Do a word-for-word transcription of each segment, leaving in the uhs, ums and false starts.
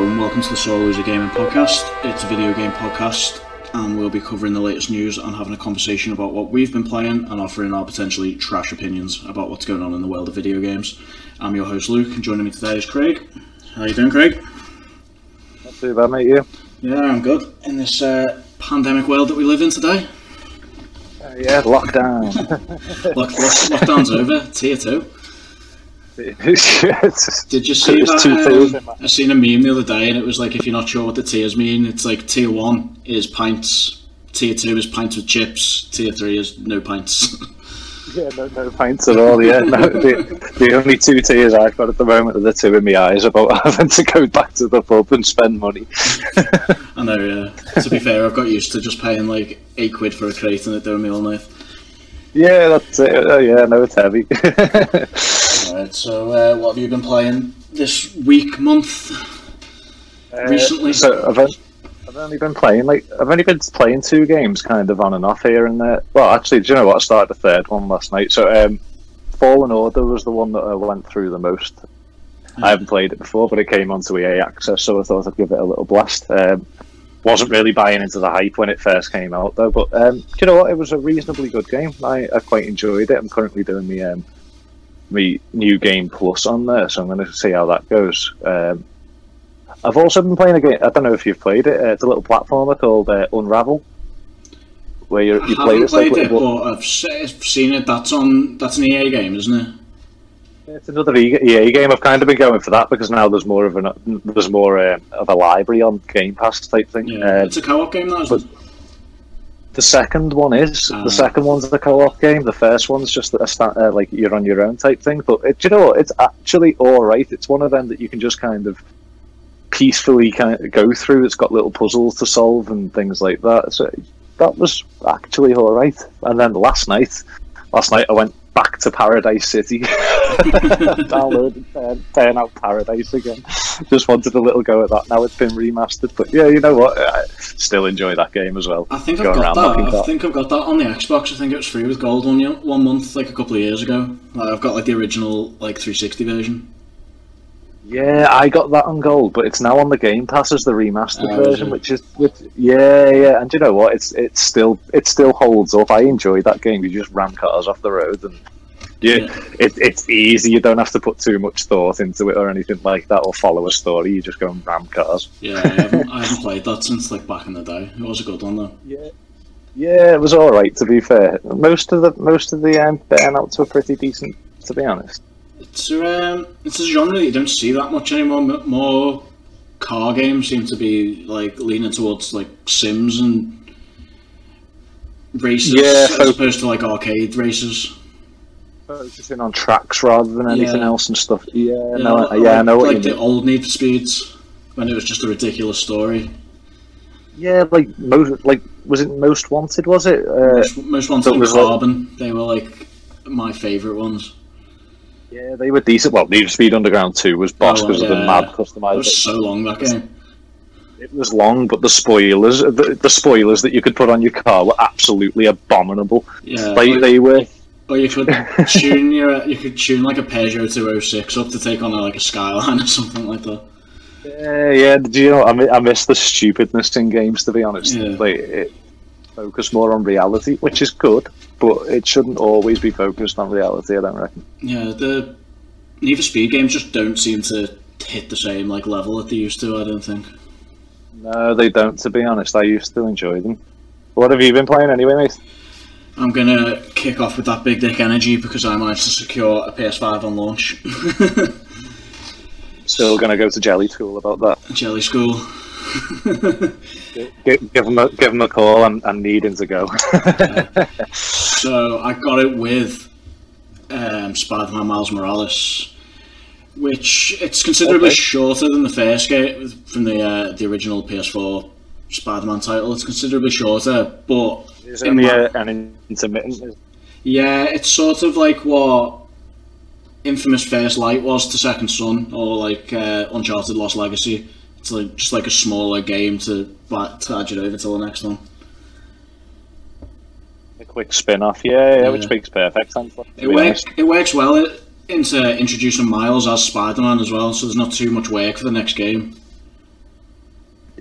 Hello and welcome to the Sore Loser Gaming Podcast. It's a video game podcast and we'll be covering the latest news and having a conversation about what we've been playing and offering our potentially trash opinions about what's going on in the world of video games. I'm your host Luke and joining me today is Craig. How are you doing, Craig? Not too bad, mate, you? Yeah, I'm good. In this uh, pandemic world that we live in today. Uh, yeah, lockdown. Lock, lock, lockdown's over, tier two. Did you see that? Um, I seen a meme the other day and it was like, if you're not sure what the tiers mean, it's like tier one is pints, tier two is pints with chips, tier three is no pints. Yeah, no, no pints at all, yeah. No, the, the only two tiers I've got at the moment are the two in my eyes about having to go back to the pub and spend money. I know, yeah. To be fair, I've got used to just paying like eight quid for a crate and it doing me all night. Yeah, that's it. Oh, yeah, no, it's heavy. Alright, so uh, what have you been playing this week, month, uh, recently? So I've, I've only been playing, like, I've only been playing two games kind of on and off here and there. Well, actually, do you know what? I started the third one last night. So um, Fallen Order was the one that I went through the most. Yeah. I haven't played it before, but it came onto E A Access, so I thought I'd give it a little blast. Um, wasn't really buying into the hype when it first came out, though. But um, do you know what? It was a reasonably good game. I, I quite enjoyed it. I'm currently doing the... Um, me new game plus on there, so I'm going to see how that goes. Um, I've also been playing a game. I don't know if you've played it. Uh, it's a little platformer called uh, Unravel, where you you I play haven't this. played like, it, little... but I've seen it. That's on. That's an E A game, isn't it? It's another E A game. I've kind of been going for that because now there's more of an there's more uh, of a library on Game Pass type thing. Yeah, uh, it's a co-op game, that isn't it? The second one is uh, the second one's the co-op game. The first one's just a sta- uh, like you're on your own type thing. But it, do you know what? It's actually all right. It's one of them that you can just kind of peacefully kind of go through. It's got little puzzles to solve and things like that. So that was actually all right. And then last night, last night I went back to Paradise City, downloaded uh, Burnout Paradise again. Just wanted a little go at that. Now it's been remastered, but yeah, you know what? I still enjoy that game as well. I think I've got that. I think I've got that on the Xbox. I think it was free with gold one one month, like a couple of years ago. Like, I've got like the original like three sixty version. Yeah, I got that on gold, but it's now on the Game Pass as the remastered oh, version, is which is which, yeah, yeah. And you know what? It's it's still it still holds up. I enjoyed that game. You just ram cars off the road, and yeah, yeah. It, it's easy. You don't have to put too much thought into it or anything like that, or follow a story. You just go and ram cars. Yeah, I haven't, I haven't played that since like back in the day. It was a good one though. Yeah, yeah, it was all right. To be fair, most of the most of the um, burnouts were pretty decent. To be honest. It's a, um, it's a genre that you don't see that much anymore. More car games seem to be like leaning towards like Sims and races, yeah, as opposed to like arcade races. Focusing on tracks rather than anything yeah. else and stuff. Yeah, yeah no, like, I, yeah, I know what like you the mean. old Need for Speeds when it was just a ridiculous story. Yeah, like most, like was it Most Wanted? Was it uh, Most, most Wanted and Carbon? Like, they were like my favourite ones. Yeah, they were decent. Well, Need for Speed Underground two was boss because oh, yeah. of the mad customization. It was so long, that game. It was long, but the spoilers, the, the spoilers that you could put on your car were absolutely abominable. Yeah, they, or, they were. Or you could tune your, you could tune like a Peugeot two oh six up to take on a, like a Skyline or something like that. Yeah, yeah. Do you know? I, I miss the stupidness in games. To be honest, yeah. like it focus more on reality, which is good, but it shouldn't always be focused on reality. I don't reckon. Yeah, the Need for Speed games just don't seem to hit the same like level that they used to. I don't think. No, they don't. To be honest, I used to enjoy them. What have you been playing anyway, mate? I'm gonna kick off with that Big Dick Energy because I managed to secure a P S five on launch. Still gonna go to Jelly School about that. Jelly School. give, give them a give them a call. I'm, I'm needing to go. yeah. So I got it with um, Spider-Man Miles Morales, which it's considerably okay. shorter than the first game from the uh, the original P S four Spider-Man title. It's considerably shorter, but is it in the, uh, an intermittent? Yeah, it's sort of like what Infamous First Light was to Second Son, or like uh, Uncharted Lost Legacy. It's like just like a smaller game to tide it over till the next one. A quick spin-off, yeah, yeah, yeah. Which makes perfect sense. It works. It works well into introducing Miles as Spider-Man as well, so there's not too much work for the next game.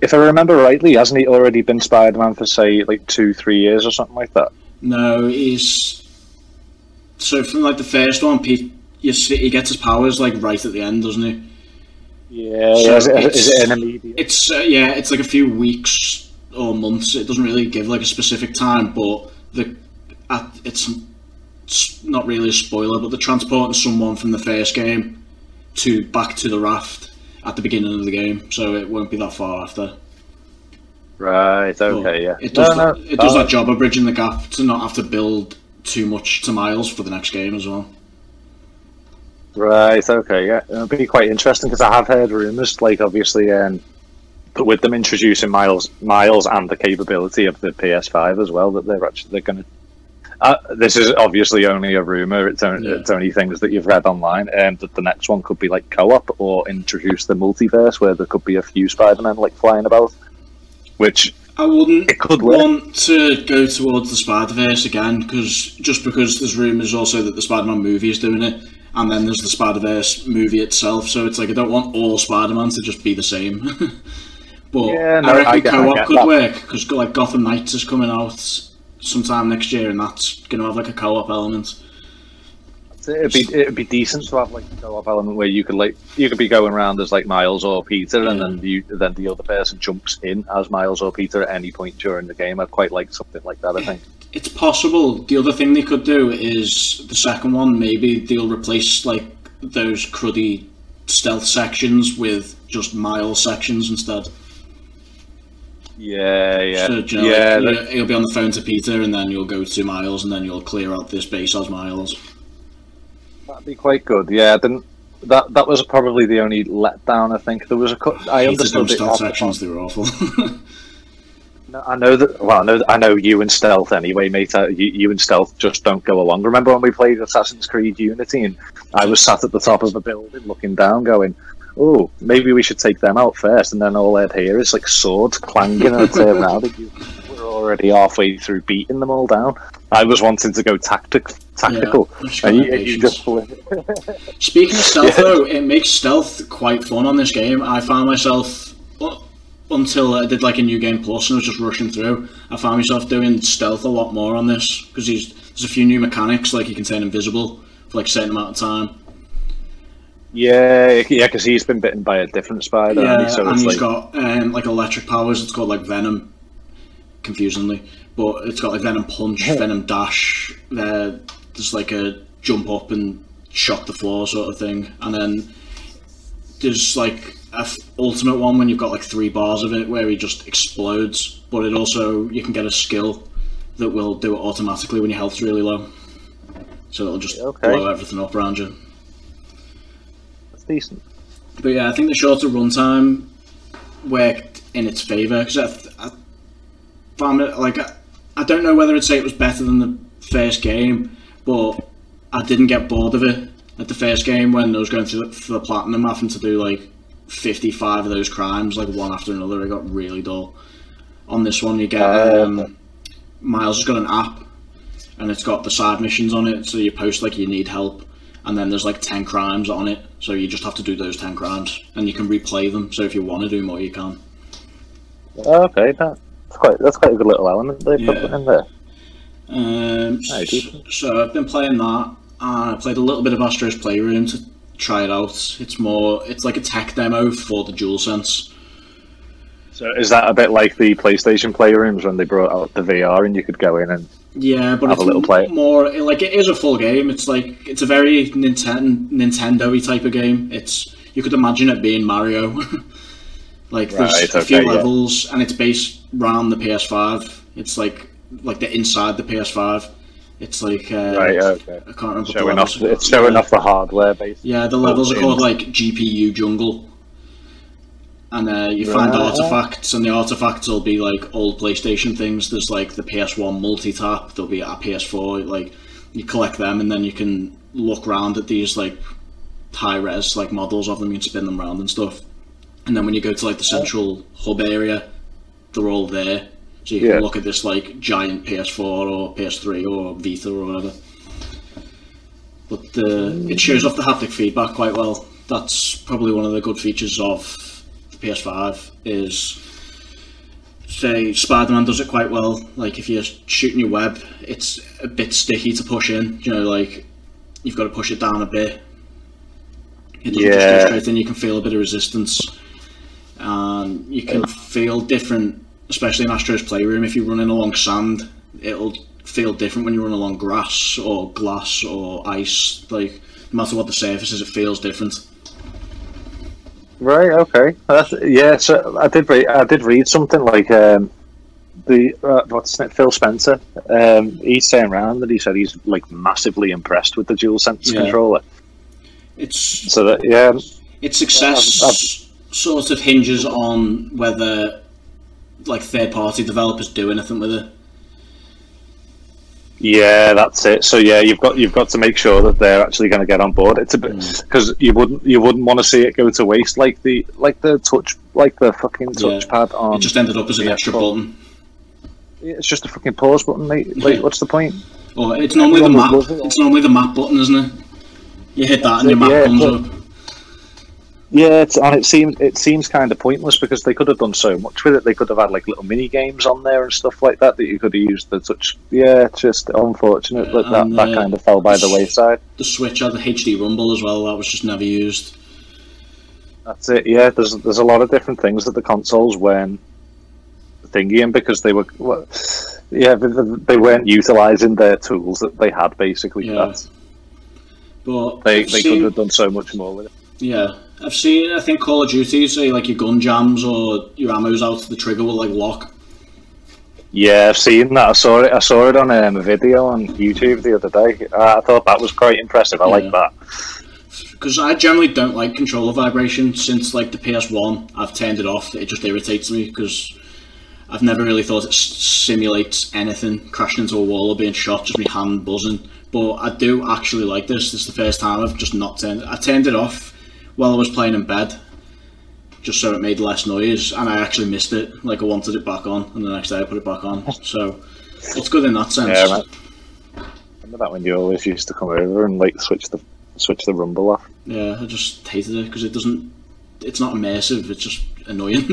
if I remember rightly, hasn't he already been Spider-Man for say like two, three years or something like that? No, he's so from like the first one, Pete, you see, he gets his powers like right at the end, doesn't he? Yeah, So yeah. Is, it, it's, is it an immediate? It's uh, yeah, it's like a few weeks or months. It doesn't really give like a specific time, but the at, it's, it's not really a spoiler, but they're transporting someone from the first game to back to the raft at the beginning of the game, so it won't be that far after. Right. Okay. But yeah. It does no, that, no, it does oh. that job of bridging the gap to not have to build too much to Miles for the next game as well. Right. Okay. Yeah. It'll be quite interesting because I have heard rumors, like obviously, um, but with them introducing Miles, Miles, and the capability of the P S five as well, that they're actually they're going to. Uh, this is obviously only a rumor. It's only, Yeah. it's only things that you've read online. Um, that the next one could be like co-op or introduce the multiverse where there could be a few Spider-Men like flying about. Which I wouldn't it could work. want to go towards the Spider-Verse again, because just because there's rumours also that the Spider-Man movie is doing it, and then there's the Spider-Verse movie itself, so it's like I don't want all Spider-Man to just be the same. But Yeah, no, I reckon I get- I co-op get could that. work, because like Gotham Knights is coming out sometime next year, and that's going to have like a co-op element. It'd be it'd be decent to have like a co-op element where you could like you could be going around as like Miles or Peter, and Yeah. then you then the other person jumps in as Miles or Peter at any point during the game. I'd quite like something like that. I think. It's possible. The other thing they could do is the second one. Maybe they'll replace like those cruddy stealth sections with just Miles sections instead. Yeah, yeah, So, do you know, yeah. like, that- you- you'll be on the phone to Peter, and then you'll go to Miles, and then you'll clear out this base as Miles. That'd be quite good. Yeah, then that that was probably the only letdown. I think there was a. cut. I Hated them understood it. stealth after- sections; they were awful. No, I know that. Well, I know. I know you and Stealth anyway, mate. Uh, You, you and Stealth just don't go along. Remember when we played Assassin's Creed Unity, and I was sat at the top of a building, looking down, going, "Oh, maybe we should take them out first." And then all I'd hear is like swords clanging, and I'd turn around, and you were already halfway through beating them all down. I was wanting to go tactic, tactical, Yeah, I've just got and you, no and you patience. just flew. Speaking of stealth, Yeah. though, it makes stealth quite fun on this game. I found myself well, until I did like a new game plus and I was just rushing through. I found myself doing stealth a lot more on this because there's a few new mechanics, like you can turn invisible for like a certain amount of time. Yeah, yeah, because he's been bitten by a different spider, Yeah, hasn't he? So and it's he's like, got um, like electric powers. It's called like Venom, confusingly, but it's got like Venom Punch, Venom Dash. Uh, there's like a jump up and shock the floor sort of thing, and then there's like a f- ultimate one when you've got like three bars of it where he just explodes. But it also you can get a skill that will do it automatically when your health's really low, so it'll just Okay. blow everything up around you. that's decent. But yeah, I think the shorter runtime worked in its favour because I, I found it like I, I don't know whether I'd say it was better than the first game, but I didn't get bored of it at the first game when I was going through the, for the platinum, having to do like fifty-five of those crimes like one after another. It got really dull. On this one, you get Uh, um, Miles has got an app, and it's got the side missions on it. So you post like you need help, and then there's like ten crimes on it. So you just have to do those ten crimes, and you can replay them. So if you want to do more, you can. Okay, that's quite that's quite a good little element they put Yeah. in there. Um, Aye, s- decent. so I've been playing that. Uh, I played a little bit of Astro's Playroom to try it out. It's more, it's like a tech demo for the DualSense. So is that a bit like the PlayStation playrooms when they brought out the V R and you could go in and Yeah, but Have it's a little play. more like it is a full game. It's like it's a very Ninten- Nintendo-y type of game. It's you could imagine it being Mario. Like there's Right, a few okay, yeah. levels, and it's based around the P S five. It's like like the inside the P S five. It's like uh, right? Okay, I can't remember. what the showing off. levels are It's showing called. off the hardware base. Yeah, the levels are in. called like G P U Jungle, and uh, you find Right. artifacts, and the artifacts will be like old PlayStation things. There's like the P S one multi-tap. There'll be a P S four. Like you collect them, and then you can look around at these like high-res like models of them. You can spin them around and stuff. And then when you go to like the central hub area, they're all there. So you can Yeah. look at this like giant P S four or P S three or Vita or whatever. But uh, it shows off the haptic feedback quite well. That's probably one of the good features of the P S five is say Spider-Man does it quite well. Like if you're shooting your web, it's a bit sticky to push in. You know, like you've got to push it down a bit. It doesn't Yeah. just go straight in. You can feel a bit of resistance, and you can feel different, especially in Astro's Playroom. If you're running along sand, it'll feel different when you run along grass or glass or ice. Like no matter what the surface is, it feels different. Right. Okay. That's, yeah. So I did read. I did read something like um, the uh, what's it, Phil Spencer. Um, he's saying around that he said he's like massively impressed with the DualSense Yeah. controller. It's So that yeah, its success I've- I've- sort of hinges on whether like third-party developers do anything with it. yeah, that's it. So yeah, you've got you've got to make sure that they're actually going to get on board. It's a bit because you wouldn't you wouldn't want to see it go to waste like the like the touch like the fucking Yeah. touchpad on. It just ended up as an yeah, extra well, button. It's just a fucking pause button, mate. Like, Yeah. what's the point? Or it's normally the Everyone map. would love it. It's normally the map button, isn't it? You hit that and your map Yeah, comes but- up. Yeah, it's, and it seems it seems kind of pointless because they could have done so much with it. They could have had like little mini games on there and stuff like that that you could have used the touch. Yeah, it's just unfortunate Yeah, that that, and, that uh, kind of fell by the wayside. The Switch had the H D Rumble as well. That was just never used. That's it. Yeah, there's there's a lot of different things that the consoles weren't thinking because they were, well, yeah, they, they weren't utilizing their tools that they had basically. Yeah. That's, But they I've they seen- could have done so much more with it. Yeah, I've seen. I think Call of Duty say like your gun jams or your ammo's out, the trigger will like lock. Yeah, I've seen that. I saw it. I saw it on um, a video on YouTube the other day. Uh, I thought that was quite impressive. I Yeah. like that. Because I generally don't like controller vibration. Since like the P S one, I've turned it off. It just irritates me because I've never really thought it s- simulates anything. Crashing into a wall or being shot, just my hand buzzing. But I do actually like this. This is the first time I've just not turned. I turned it off while I was playing in bed, just so it made less noise, and I actually missed it. Like I wanted it back on, and the next day I put it back on. So it's good in that sense. Yeah, man. Remember that when you always used to come over and like switch the switch the rumble off? Yeah, I just hated it because it doesn't. It's not immersive. It's just annoying.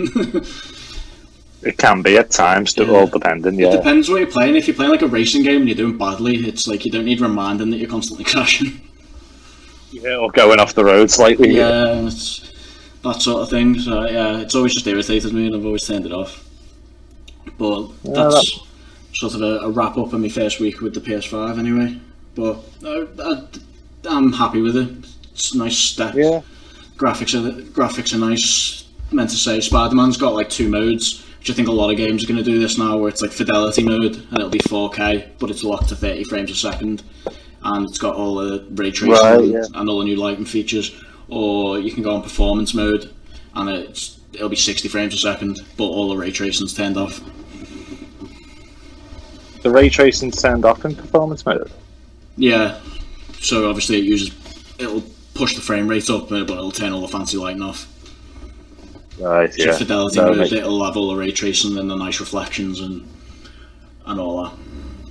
It can be at times, Yeah. all depending. It Yeah, depends what you're playing. If you're playing like a racing game and you're doing badly, it's like you don't need reminding that you're constantly crashing. yeah, or going off the road slightly. Yeah, it's that sort of thing. So yeah, it's always just irritated me, and I've always turned it off. But Yeah, that's sort of a, a wrap up of my first week with the P S five, anyway. But I, I, I'm happy with it. It's a nice step. yeah. Graphics are graphics are nice. Meant to say, Spider-Man's got like two modes, which I think a lot of games are going to do this now, where it's like fidelity mode and it'll be four K, but it's locked to thirty frames a second, and it's got all the ray tracing Right, and, yeah. and all the new lighting features. Or you can go on performance mode, and it's it'll be sixty frames a second, but all the ray tracing's turned off. The ray tracing turned off in performance mode. Yeah, so obviously it uses it'll push the frame rate up, but it'll turn all the fancy lighting off. Right. So Yeah. fidelity No, mode, mate. it'll have all the ray tracing and the nice reflections and and all that.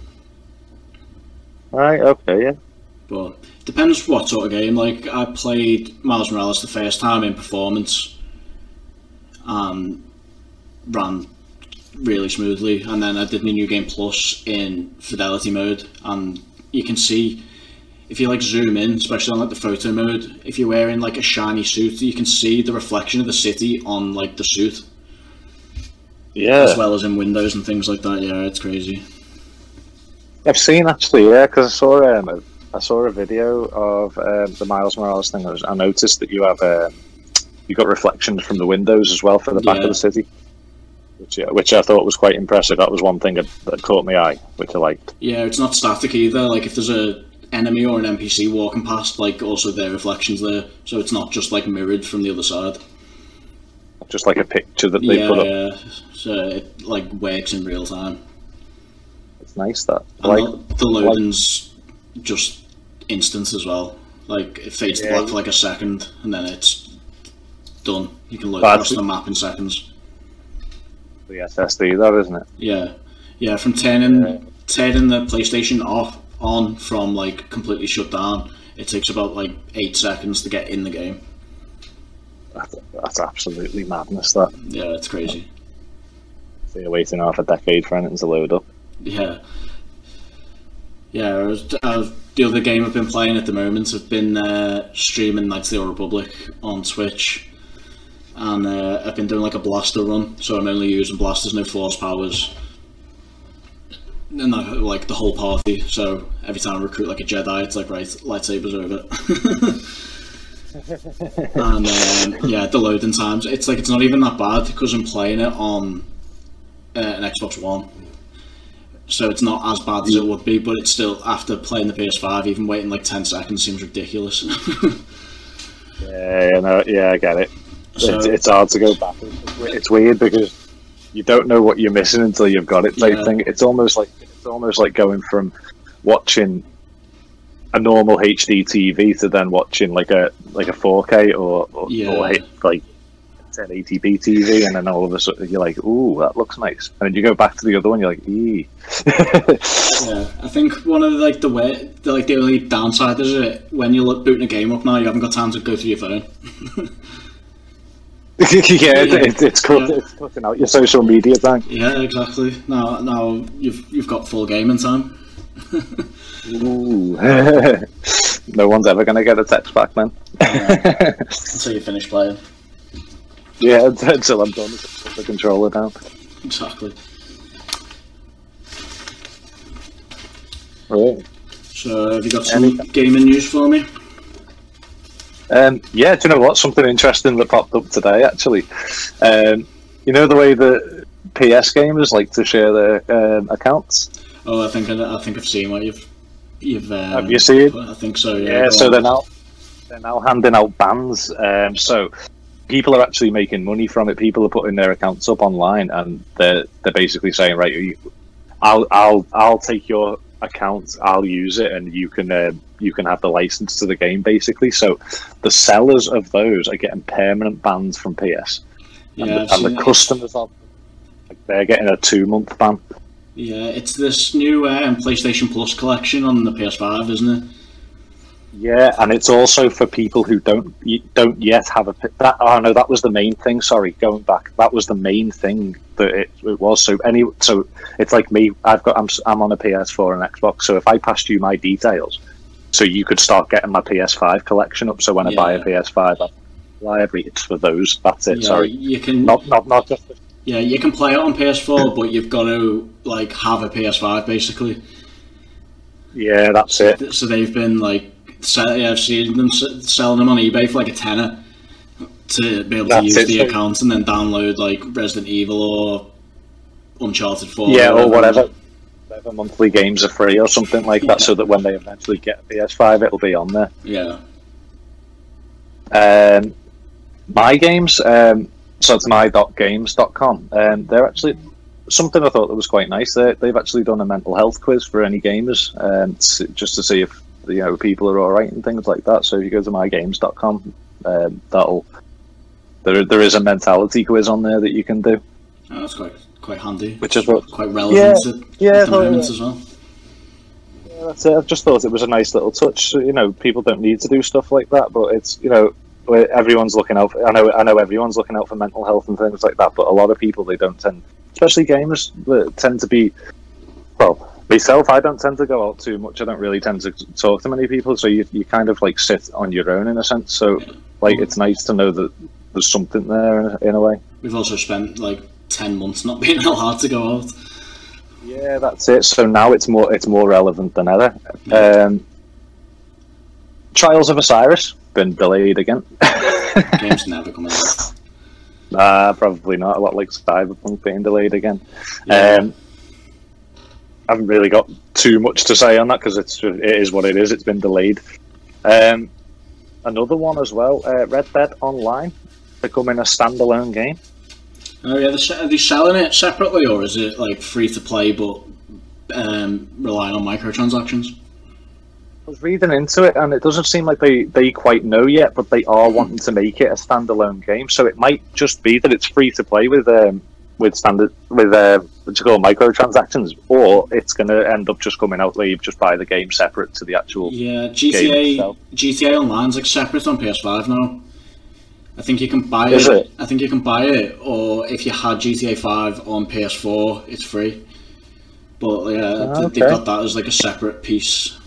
Right. Okay. Yeah. But it depends what sort of game. Like I played Miles Morales the first time in performance, and ran really smoothly. And then I did my New Game Plus in fidelity mode, and you can see if you like zoom in, especially on like the photo mode, if you're wearing like a shiny suit, you can see the reflection of the city on like the suit, Yeah. as well as in windows and things like that. Yeah, it's crazy. I've seen actually. Yeah, because I saw um, a, I saw a video of um, the Miles Morales thing. I was- I noticed that you have um, you got reflections from the windows as well for the back Yeah. of the city, which yeah, which I thought was quite impressive. That was one thing that, that caught my eye, which I liked. Yeah, it's not static either. Like if there's a enemy or an N P C walking past, like also their reflections there, so it's not just like mirrored from the other side. Just like a picture that they Yeah, put up. yeah. So it like works in real time. It's nice that. I And like the, the loading's just instant as well. Like it fades to Yeah. black for like a second, and then it's done. You can load But- across the map in seconds. the S S D, that isn't it? Yeah, yeah. From turning Yeah. turning the PlayStation off on from like completely shut down, it takes about like eight seconds to get in the game. That's, that's absolutely madness. That. Yeah, it's crazy. So you're waiting half a decade for anything to load up. Yeah. Yeah, I was, I was, the other game I've been playing at the moment, I've been uh, streaming Knights of the Old Republic on Twitch, and uh, I've been doing like a blaster run, so I'm only using blasters, no force powers, and I, like the whole party, so every time I recruit like a Jedi, it's like, right, lightsabers over. And um, yeah, the loading times, it's like, it's not even that bad, because I'm playing it on uh, an Xbox One. So it's not as bad as it would be, but it's still, after playing the P S five, even waiting like ten seconds seems ridiculous. yeah, no, yeah, I get it. So, it's, it's hard to go back. It's weird because you don't know what you're missing until you've got it. Type yeah. thing. It's almost like it's almost like going from watching a normal H D T V to then watching like a like a four K or, or, yeah. or like ten eighty p T V, and then all of a sudden you're like, "Ooh, that looks nice," and then you go back to the other one, you're like, "Ee." Yeah, I think one of the, like the way, the, like the only downside is it when you're like, booting a game up now, you haven't got time to go through your phone. yeah, yeah. It, it's cut, yeah. It's cutting out your social media time. Yeah, exactly. Now, now you've you've got full gaming time. Ooh. No one's ever gonna get a text back, man. Yeah. Until you finish playing. Yeah, until I'm done, put the controller down. Exactly. Right. So, have you got some Any... gaming news for me? Um, yeah, do you know what? Something interesting that popped up today, actually. Um, you know the way that P S gamers like to share their um, accounts? Oh, I think I, I think I've seen what you've you've. Um, have you seen? I think so. Yeah. Yeah. So they're now they're now handing out bans. Um, so. People are actually making money from it. People are putting their accounts up online, and they're they're basically saying, right, you, I'll I'll I'll take your account, I'll use it, and you can uh, you can have the license to the game, basically. So the sellers of those are getting permanent bans from P S, and, yeah, the, and the customers are like, they're getting a two month ban. Yeah, it's this new um, PlayStation Plus collection on the P S five, isn't it? Yeah, and it's also for people who don't don't yet have a that. Oh no, that was the main thing. Sorry, going back, that was the main thing that it, it was. So any, so it's like me. I've got I'm I'm on a P S four and Xbox. So if I passed you my details, so you could start getting my P S five collection up. So when I yeah. buy a P S five, I buy every. It's for those. That's it. Yeah, sorry, you can not not not just. Yeah, you can play it on P S four, but you've got to like have a P S five basically. Yeah, that's it. So they've been like. Sell, yeah, I've seen them selling them on eBay for like a tenner to be able to That's use it, the so account and then download like Resident Evil or Uncharted four. Yeah, or whatever. Whatever monthly games are free or something like that, yeah. So that when they eventually get a P S five, it'll be on there. Yeah. Um, my games, um, so it's my dot games dot com. Um, they're actually something I thought that was quite nice. They, they've actually done a mental health quiz for any gamers, um, to, just to see if you know people are all right and things like that. So if you go to my games dot com, um, that'll there there is a mentality quiz on there that you can do. Oh, that's quite quite handy. Which is what, quite relevant yeah, to yeah, the moment yeah. as well. Yeah, that's it. I just thought it was a nice little touch. So, you know, people don't need to do stuff like that, but it's you know everyone's looking out. For, I know I know everyone's looking out for mental health and things like that, but a lot of people they don't tend, especially gamers, tend to be well. Myself, I don't tend to go out too much. I don't really tend to talk to many people, so you you kind of like sit on your own in a sense. So, like, it's nice to know that there's something there in a, in a way. We've also spent like ten months not being allowed to go out. Yeah, that's it. So now it's more it's more relevant than ever. Um, Trials of Osiris been delayed again. Game's never coming out. Nah, probably not. A lot like Cyberpunk being delayed again. Yeah. Um, I haven't really got too much to say on that because it's it is what it is. It's been delayed. Um, another one as well, uh, Red Dead Online, becoming a standalone game. Oh yeah, are they selling it separately or is it like free to play but um, relying on microtransactions? I was reading into it and it doesn't seem like they, they quite know yet, but they are wanting to make it a standalone game. So it might just be that it's free to play with um, with standard with uh, what you call microtransactions, or it's going to end up just coming out where you just buy the game separate to the actual. Yeah, G T A G T A Online's like separate on P S five now. I think you can buy Is it. it? I think you can buy it, or if you had G T A five on P S four, it's free. But yeah, Oh, th- okay. they've got that as like a separate piece.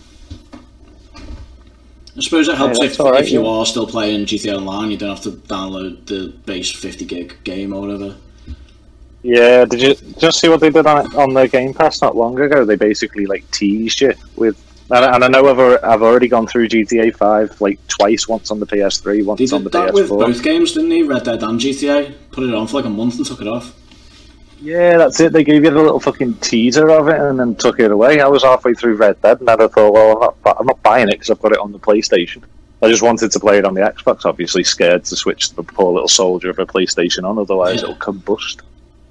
I suppose it helps Yeah, if, that's all right, if you yeah. are still playing G T A Online, you don't have to download the base fifty gig game or whatever. Yeah, did you just see what they did on on the Game Pass not long ago? They basically like teased you with, and, and I know I've al- I've already gone through G T A five like twice, once on the P S three, once They on the did that with P S four. both games, didn't they? Red Dead and G T A. Put it on for like a month and took it off. Yeah, that's it. They gave you the little fucking teaser of it and then took it away. I was halfway through Red Dead and then I thought, well, I'm not, bu- I'm not buying it because I've got it on the PlayStation. I just wanted to play it on the Xbox. Obviously, scared to switch the poor little soldier of a PlayStation on, otherwise Yeah. it'll combust.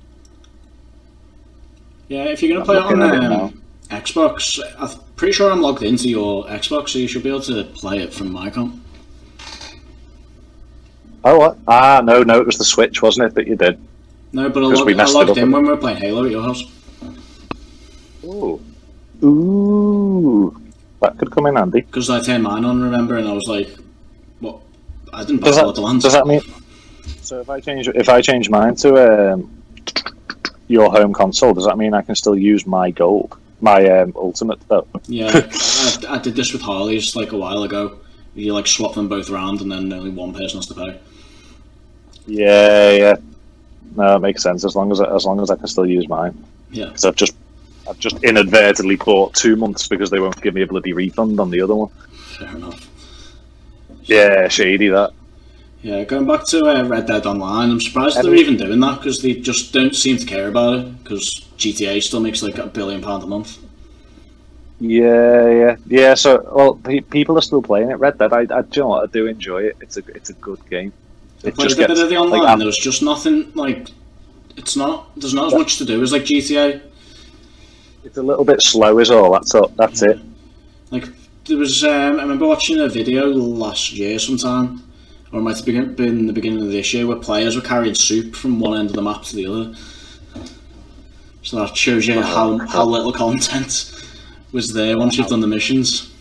Yeah, if you're gonna I'm play it on looking at it um, Xbox, I'm pretty sure I'm logged into your Xbox, so you should be able to play it from my comp. Oh, what? Ah, no, no, it was the Switch, wasn't it, that you did? No, but I, 'Cause log- we I messed it logged up. in when we were playing Halo at your house. Ooh. Ooh. That could come in handy. Because I turned mine on, remember, and I was like, what? I didn't Does buy that, the land. does that mean... So if I change if I change mine to um, your home console, does that mean I can still use my gold? My um, ultimate, though? Yeah, I, I did this with Harley's like a while ago. You like swap them both around, and then only one person has to pay. Yeah, yeah. No, it makes sense as long as I, as long as I can still use mine. Yeah, Because I've just I've just inadvertently bought two months because they won't give me a bloody refund on the other one. fair enough. Yeah, shady that. Yeah, going back to uh, Red Dead Online, I'm surprised Um, they're even doing that because they just don't seem to care about it. Because G T A still makes like a billion pound a month. Yeah, yeah, yeah. So, well, pe- people are still playing it. Red Dead, I, I, do you know what? I do enjoy it. It's a, it's a good game. I It played just a bit gets of the online. like, I'm- there was just nothing like. It's not. There's not as much to do as like G T A. it's a little bit slow, is all. That's all. That's it. Like there was. Um, I remember watching a video last year sometime, or it might have been been the beginning of this year, where players were carrying soup from one end of the map to the other. So that shows you how how little content was there once you've done the missions.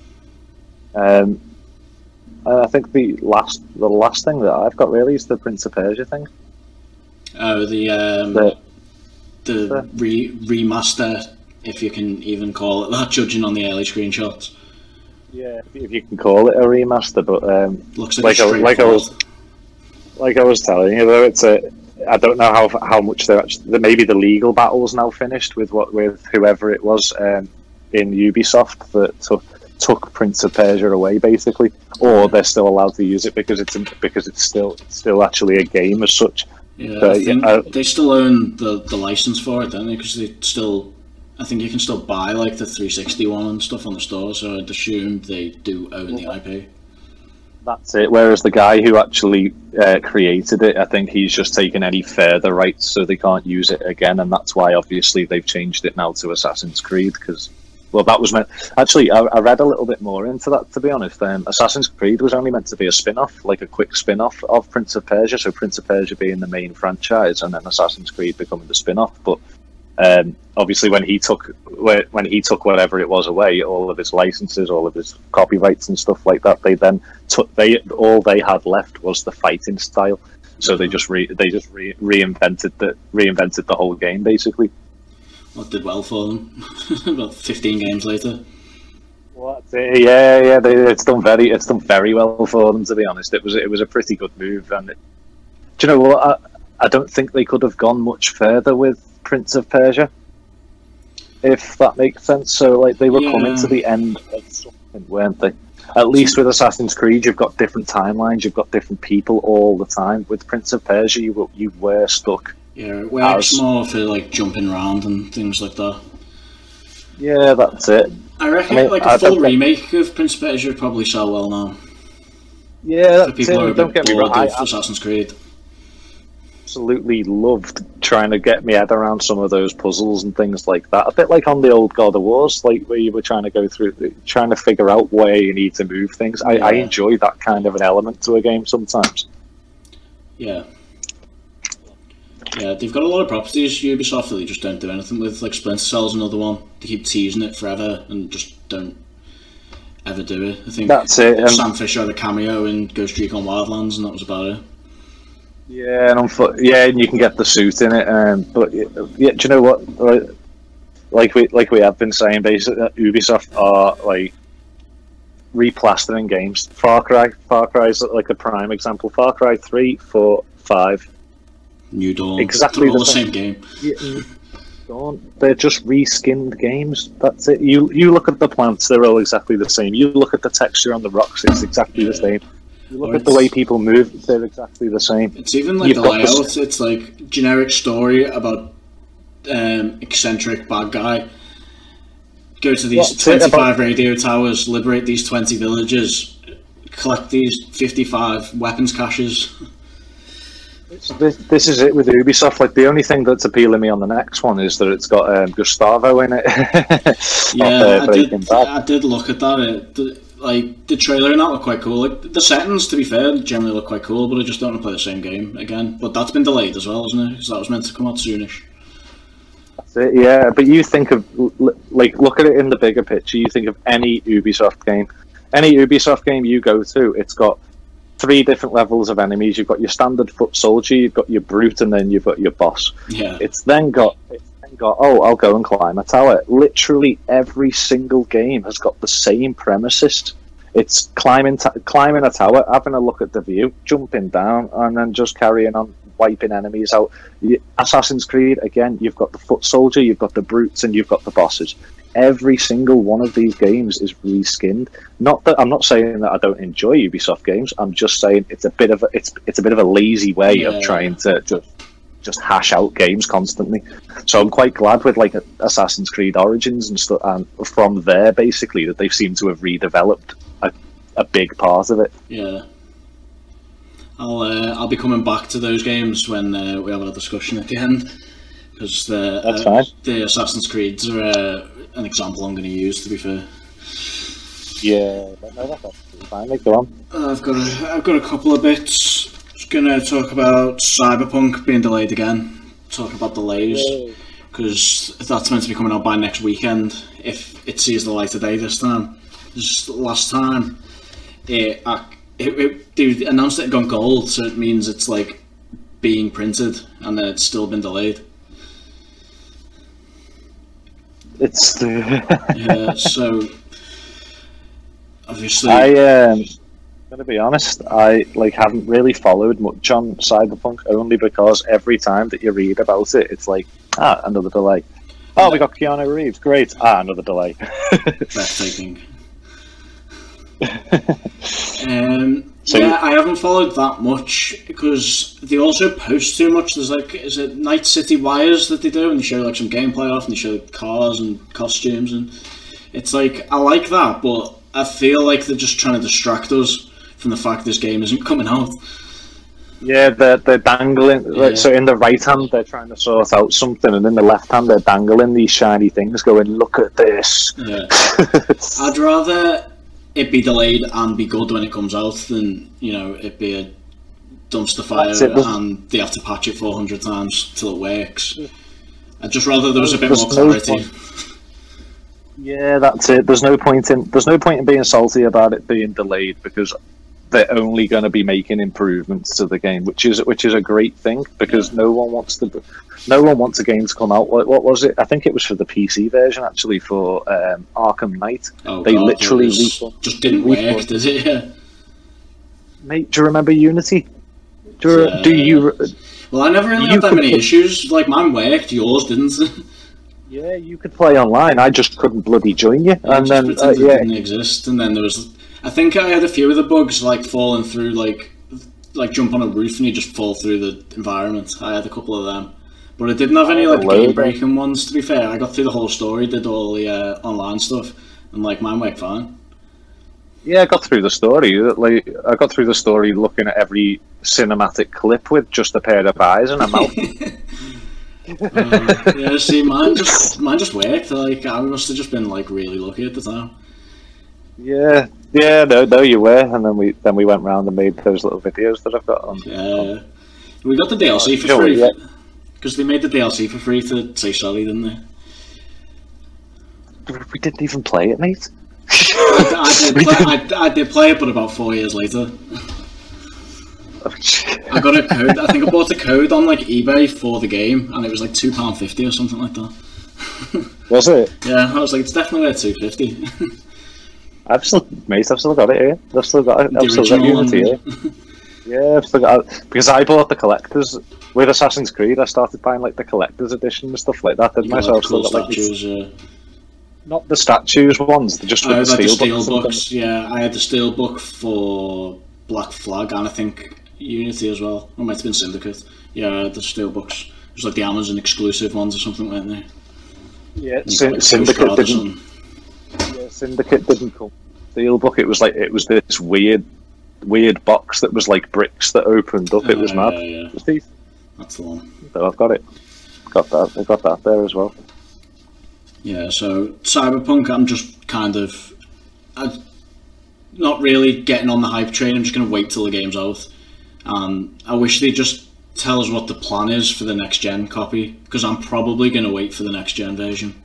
Um, I think the last the last thing that I've got really is the Prince of Persia thing. Oh, the um, The- the the- re- remaster, if you can even call it that, judging on the early screenshots. Yeah, if you can call it a remaster, but um, Looks like, Like a I- straight like I port. was- like I was telling you, though, it's a. I don't know how how much they're actually. Maybe the legal battle's now finished with what with whoever it was um, in Ubisoft that took took Prince of Persia away, basically, or they're still allowed to use it because it's a, because it's still it's still actually a game as such. Yeah, But, I think yeah, uh, they still own the, the license for it, don't they? Because they still, I think you can still buy like the three sixty one and stuff on the store. So I'd assume they do own the I P. That's it. Whereas the guy who actually uh, created it, I think he's just taken any further rights, so they can't use it again, and that's why obviously they've changed it now to Assassin's Creed. Because, well, that was meant. Actually, I, I read a little bit more into that. To be honest, um, Assassin's Creed was only meant to be a spin-off, like a quick spin-off of Prince of Persia. So Prince of Persia being the main franchise, and then Assassin's Creed becoming the spin-off. But um, obviously, when he took when he took whatever it was away, all of his licenses, all of his copyrights and stuff like that, they then took they all they had left was the fighting style. So they just re, they just re, reinvented the reinvented the whole game basically. Well, it did well for them. About fifteen games later. What? Yeah, yeah, they, it's done very it's done very well for them. To be honest, it was it was a pretty good move. And it, do you know what? I, I don't think they could have gone much further with Prince of Persia, if that makes sense. So, like, they were Yeah. coming to the end of something, weren't they? At least with Assassin's Creed, you've got different timelines, you've got different people all the time. With Prince of Persia, you were, you were stuck. Yeah, it works As- more for like jumping around and things like that. Yeah, that's it. I reckon I mean, like I a full don't- remake of Prince of Persia would probably sell well now. Yeah, For that's people who are it. a Don't bit get me wrong. bored I of Assassin's Creed. absolutely loved trying to get my head around some of those puzzles and things like that. A bit like on the old God of Wars, like where you were trying to go through, trying to figure out where you need to move things. I, I Yeah. enjoy that kind of an element to a game sometimes. Yeah. Yeah, they've got a lot of properties, Ubisoft, that they just don't do anything with. Like Splinter Cell's another one. They keep teasing it forever and just don't ever do it. I think that's it. Um, Sam Fisher had a cameo in Ghost Recon Wildlands, and that was about it. Yeah, and unfo- yeah, and you can get the suit in it. Um, but yeah, do you know what? Like, like we like we have been saying, basically, uh, Ubisoft are like replastering games. Far Cry, Far Cry is like a prime example. Far Cry three, four, five, New Dawn, exactly all the the same, same game. Yeah, don't. They're just reskinned games. That's it. You you look at the plants; they're all exactly the same. You look at the texture on the rocks; it's exactly Yeah. the same. You look Or at the way people move; they're exactly the same. It's even like You've the got the layout. s- It's like generic story about um, eccentric bad guy. Go to these What's it twenty-five about- radio towers, liberate these twenty villages, collect these fifty-five weapons caches. This, this is it with Ubisoft. Like the only thing that's appealing me on the next one is that it's got um, Gustavo in it. Yeah, Of, uh, I Breaking did. Bad. I did look at that. It, the, like the trailer and that looked quite cool. Like the settings, to be fair, generally look quite cool. But I just don't want to play the same game again. But that's been delayed as well, isn't it? Because that was meant to come out soonish. That's it, yeah, but you think of l- like look at it in the bigger picture. You think of any Ubisoft game, any Ubisoft game you go to, it's got three different levels of enemies. You've got your standard foot soldier, you've got your brute, and then you've got your boss. Yeah. It's then got it's then got oh, I'll go and climb a tower. Literally every single game has got the same premises. It's climbing t- climbing a tower, having a look at the view, jumping down, and then just carrying on wiping enemies out. Y- Assassin's Creed, again, you've got the foot soldier, you've got the brutes, and you've got the bosses. Every single one of these games is reskinned. Not that I'm not saying that I don't enjoy Ubisoft games. I'm just saying it's a bit of a, it's it's a bit of a lazy way Yeah. of trying to just just hash out games constantly. So I'm quite glad with like Assassin's Creed Origins and stuff, and from there basically that they seem to have redeveloped a, a big part of it. Yeah. I'll uh, I'll be coming back to those games when uh, we have a discussion at the end, because the That's uh, fine. the Assassin's Creeds are uh, an example I'm going to use. To be fair, Yeah, no, that's absolutely fine. Mate, go on. I've got a, I've got a couple of bits. Just going to talk about Cyberpunk being delayed again. Talk about delays, because that's meant to be coming out by next weekend if it sees the light of day this time. Just last time, it, I, it, it they announced it had gone gold, so it means it's like being printed, and then it's still been delayed. It's the Yeah, so obviously, I um, gonna be honest. I like haven't really followed much on Cyberpunk only because every time that you read about it, it's like ah another delay. Oh, we got Keanu Reeves. Great. Ah, another delay. breathtaking. um, So- yeah, I haven't followed that much because they also post too much. There's like, is it Night City Wires that they do, and they show like some gameplay off, and they show cars and costumes, and it's like I like that, but I feel like they're just trying to distract us from the fact this game isn't coming out. Yeah, they're they're dangling. like, Yeah. So in the right hand, they're trying to sort out something, and in the left hand, they're dangling these shiny things, going, "Look at this." Yeah, I'd rather it be delayed and be good when it comes out than, you know, it be a dumpster fire That's it. and they have to patch it four hundred times till it works. I'd just rather there was a bit There's more no clarity. point. Yeah, that's it. There's no point in there's no point in being salty about it being delayed because they're only going to be making improvements to the game, which is which is a great thing because no one wants to no one wants a game to come out. What, what was it? I think it was for the P C version actually for um, Arkham Knight. Oh, They God, literally it was- re- just didn't re- work, did it? Yeah. Mate, do you remember Unity? Do you, Yeah. do you Well, I never really You had that could many put- issues. Like, mine worked, yours didn't. Yeah, you could play online. I just couldn't bloody join you. It and just then, uh, pretended it yeah, didn't exist. And then there was, I think I had a few of the bugs, like falling through, like, like jump on a roof and you just fall through the environment. I had a couple of them, but I didn't have any I had like a load game of breaking ones. To be fair, I got through the whole story, did all the uh, online stuff, and like mine worked fine. yeah, I got through the story. Like, I got through the story looking at every cinematic clip with just a pair of eyes and a mouth. Uh, yeah, see, mine just mine just worked. Like I must have just been like really lucky at the time. Yeah, yeah, no, no, you were, and then we then we went round and made those little videos that I've got on. Yeah, we got the D L C for Sure, free yeah. because they made the D L C for free to say sorry, didn't they? We didn't even play it, mate. I, I, did play, I, I did play it, but about four years later. I got a code. I think I bought a code on like eBay for the game, and it was like two pound fifty or something like that. Was it? Yeah, I was like, it's definitely worth two fifty. I've still, mate, I've still got it here. I've still got it. I've still got Unity here. Yeah, I've still got it. Because I bought the collectors with Assassin's Creed. I started buying like the collector's edition and stuff like that. Didn't I? So I've still got like statues, yeah. Not the statues ones, just with I the had the steel steel books. books. Yeah, I had the steel book for Black Flag, and I think Unity as well. Or it might have been Syndicate. Yeah, I had the steel books. It was like the Amazon exclusive ones or something, weren't they? Yeah, Sy- like Syndicate didn't. Yeah, Syndicate didn't come. Steelbook. It was like it was this weird, weird box that was like bricks that opened up. It was uh, mad. Yeah, yeah. It was decent. That's the one. So I've got it. Got that. I've got that there as well. Yeah. So Cyberpunk, I'm just kind of, I'm not really getting on the hype train. I'm just going to wait till the game's out. Um, I wish they'd just tell us what the plan is for the next gen copy, because I'm probably going to wait for the next gen version.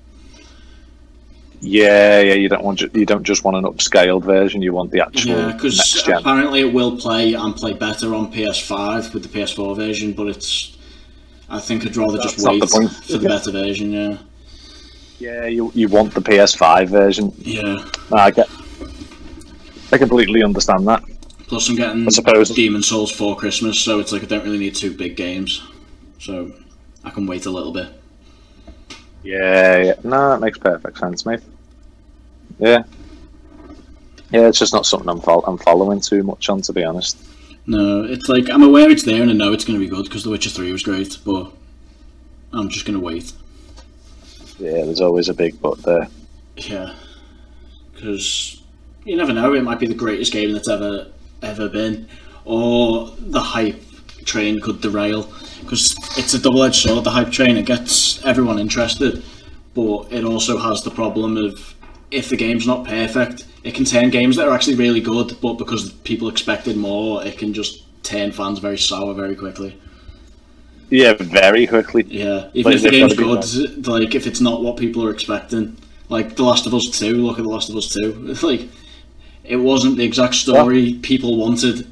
Yeah, yeah. You don't want you don't just want an upscaled version. You want the actual yeah, because next gen. Apparently it will play and play better on P S five with the P S four version, but it's. I think I'd rather That's just wait the point, for the better version. Yeah. Yeah, you you want the P S five version. Yeah. I get. I completely understand that. Plus, I'm getting I suppose. Demon's Souls for Christmas, so it's like I don't really need two big games, so I can wait a little bit. Yeah, yeah. No, that makes perfect sense, mate. Yeah. Yeah, it's just not something I'm, fo- I'm following too much on, to be honest. No, it's like, I'm aware it's there and I know it's going to be good, because The Witcher three was great, but I'm just going to wait. Yeah, there's always a big but there. Yeah. Because you never know, it might be the greatest game that's ever, ever been, or the hype train could derail, because it's a double-edged sword, the hype train. It gets everyone interested, but it also has the problem of, if the game's not perfect, it can turn games that are actually really good, but because people expected more, it can just turn fans very sour very quickly. Yeah, very quickly. Yeah, even like, if the game's good, nice. Like if it's not what people are expecting, like The Last of Us two, look at The Last of Us two, like it wasn't the exact story yeah. people wanted.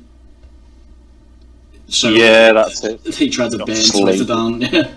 So yeah, that's it. He tried to burn Twitter down, yeah.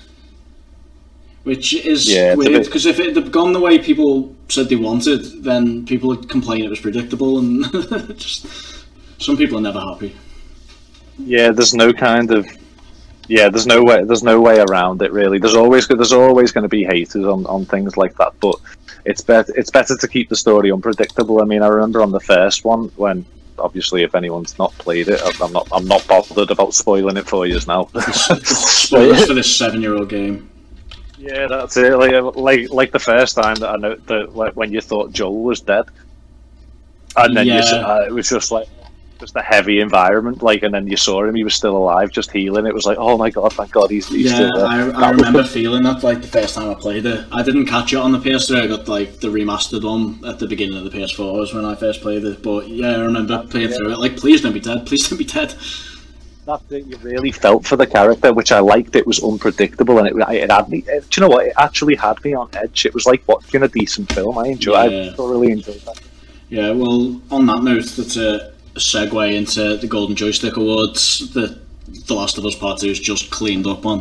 Which is yeah, weird, because bit... if it had gone the way people said they wanted, then people would complain it was predictable, and just some people are never happy. Yeah, there's no kind of yeah, there's no way there's no way around it really. There's always there's always going to be haters on, on things like that, but it's better it's better to keep the story unpredictable. I mean, I remember on the first one when. Obviously, if anyone's not played it, I'm not. I'm not bothered about spoiling it for you now. Spoilers for this seven-year-old game. Yeah, that's it. Like, like, like the first time that I know that like, when you thought Joel was dead, and then yeah. you, uh, it was just like just a heavy environment. Like, and then you saw him; he was still alive, just healing. It was like, oh my god, thank God, he's, he's yeah, still there. I, I remember feeling that like the first time I played it. I didn't catch it on the P S three. I got like the remastered one at the beginning of the P S four was when I first played it. But yeah, I remember playing yeah. through it. Like, please don't be dead. Please don't be dead. That's it. You really felt for the character, which I liked. It was unpredictable, and it, it had me. It, do you know what? It actually had me on edge. It was like watching a decent film. I enjoyed. Yeah. I thoroughly enjoyed that. Yeah. Well, on that note, that's a segue into the Golden Joystick Awards that The Last of Us Part Two has just cleaned up on.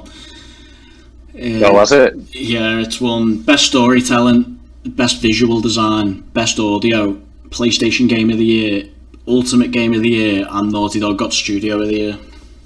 Uh, oh, was it? Yeah, it's won Best Storytelling, Best Visual Design, Best Audio, PlayStation Game of the Year, Ultimate Game of the Year, and Naughty Dog got Studio of the Year.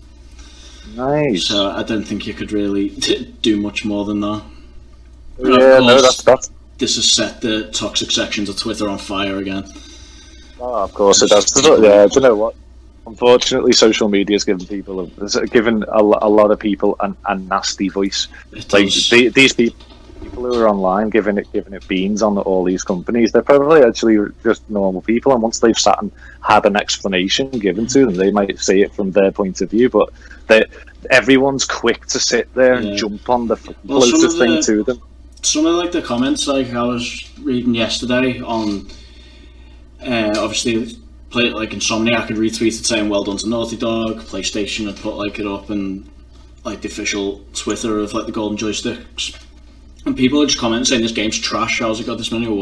Nice. So I don't think you could really do much more than that. Yeah, no, that's that. This has set the toxic sections of Twitter on fire again. Oh, of course it does. Yeah, do you know what? Unfortunately, social media has given people, a, given a, a lot of people a, a nasty voice. Like the, these people, people who are online giving it, giving it beans on all these companies, they're probably actually just normal people. And once they've sat and had an explanation given to them, they might see it from their point of view. But they, everyone's quick to sit there and yeah. jump on the well, closest the, thing to them. Some of like the comments, like I was reading yesterday on. Uh, obviously, play it like Insomniac could retweet it saying "Well done to Naughty Dog." PlayStation had put like it up and like the official Twitter of like the Golden Joysticks, and people are just commenting saying this game's trash. How's it got this many awards?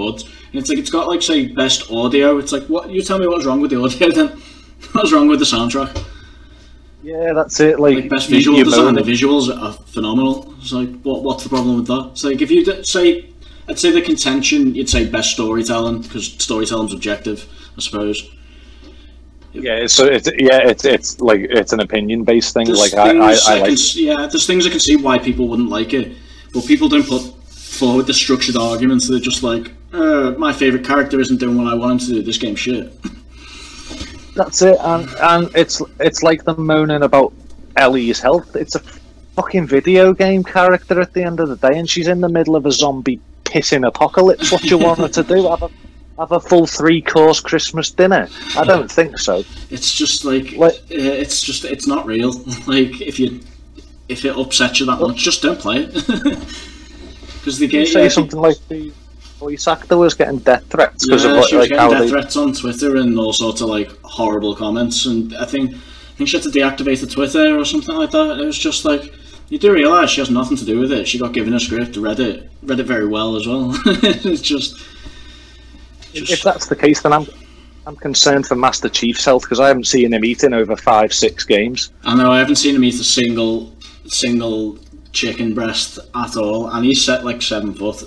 And it's like it's got like say best audio. It's like what you tell me what's wrong with the audio then? What's wrong with the soundtrack? Yeah, that's it. Like, like best visual you, you design, the visuals are phenomenal. It's like what what's the problem with that? It's like if you d- say, I'd say the contention, you'd say best storytelling because storytelling's objective, I suppose. Yeah, it's so it's yeah, it's it's like it's an opinion based thing. There's Like I, I, I, I like. can, yeah, there's things I can see why people wouldn't like it, but people don't put forward the structured arguments. They're just like, uh, my favorite character isn't doing what I want him to do. This game's shit. That's it, and and it's it's like them moaning about Ellie's health. It's a fucking video game character at the end of the day, and she's in the middle of a zombie pissing apocalypse. What do you want her to do? Have a have a full three course Christmas dinner? I don't think so. It's just like, Like- it's just it's not real. Like if you if it upsets you that much, just don't play it. Because the game You say something like the voice actor was getting death threats because yeah, of what, she was like how getting death they. threats on Twitter and all sorts of like horrible comments, and I think I think she had to deactivate the Twitter or something like that. And it was just like you do realise she has nothing to do with it. She got given a script, read it, read it very well as well. It's just, just If that's the case, then I'm I'm concerned for Master Chief's health because I haven't seen him eat in over five six games. I know I haven't seen him eat a single single chicken breast at all, and he's set like seven foot.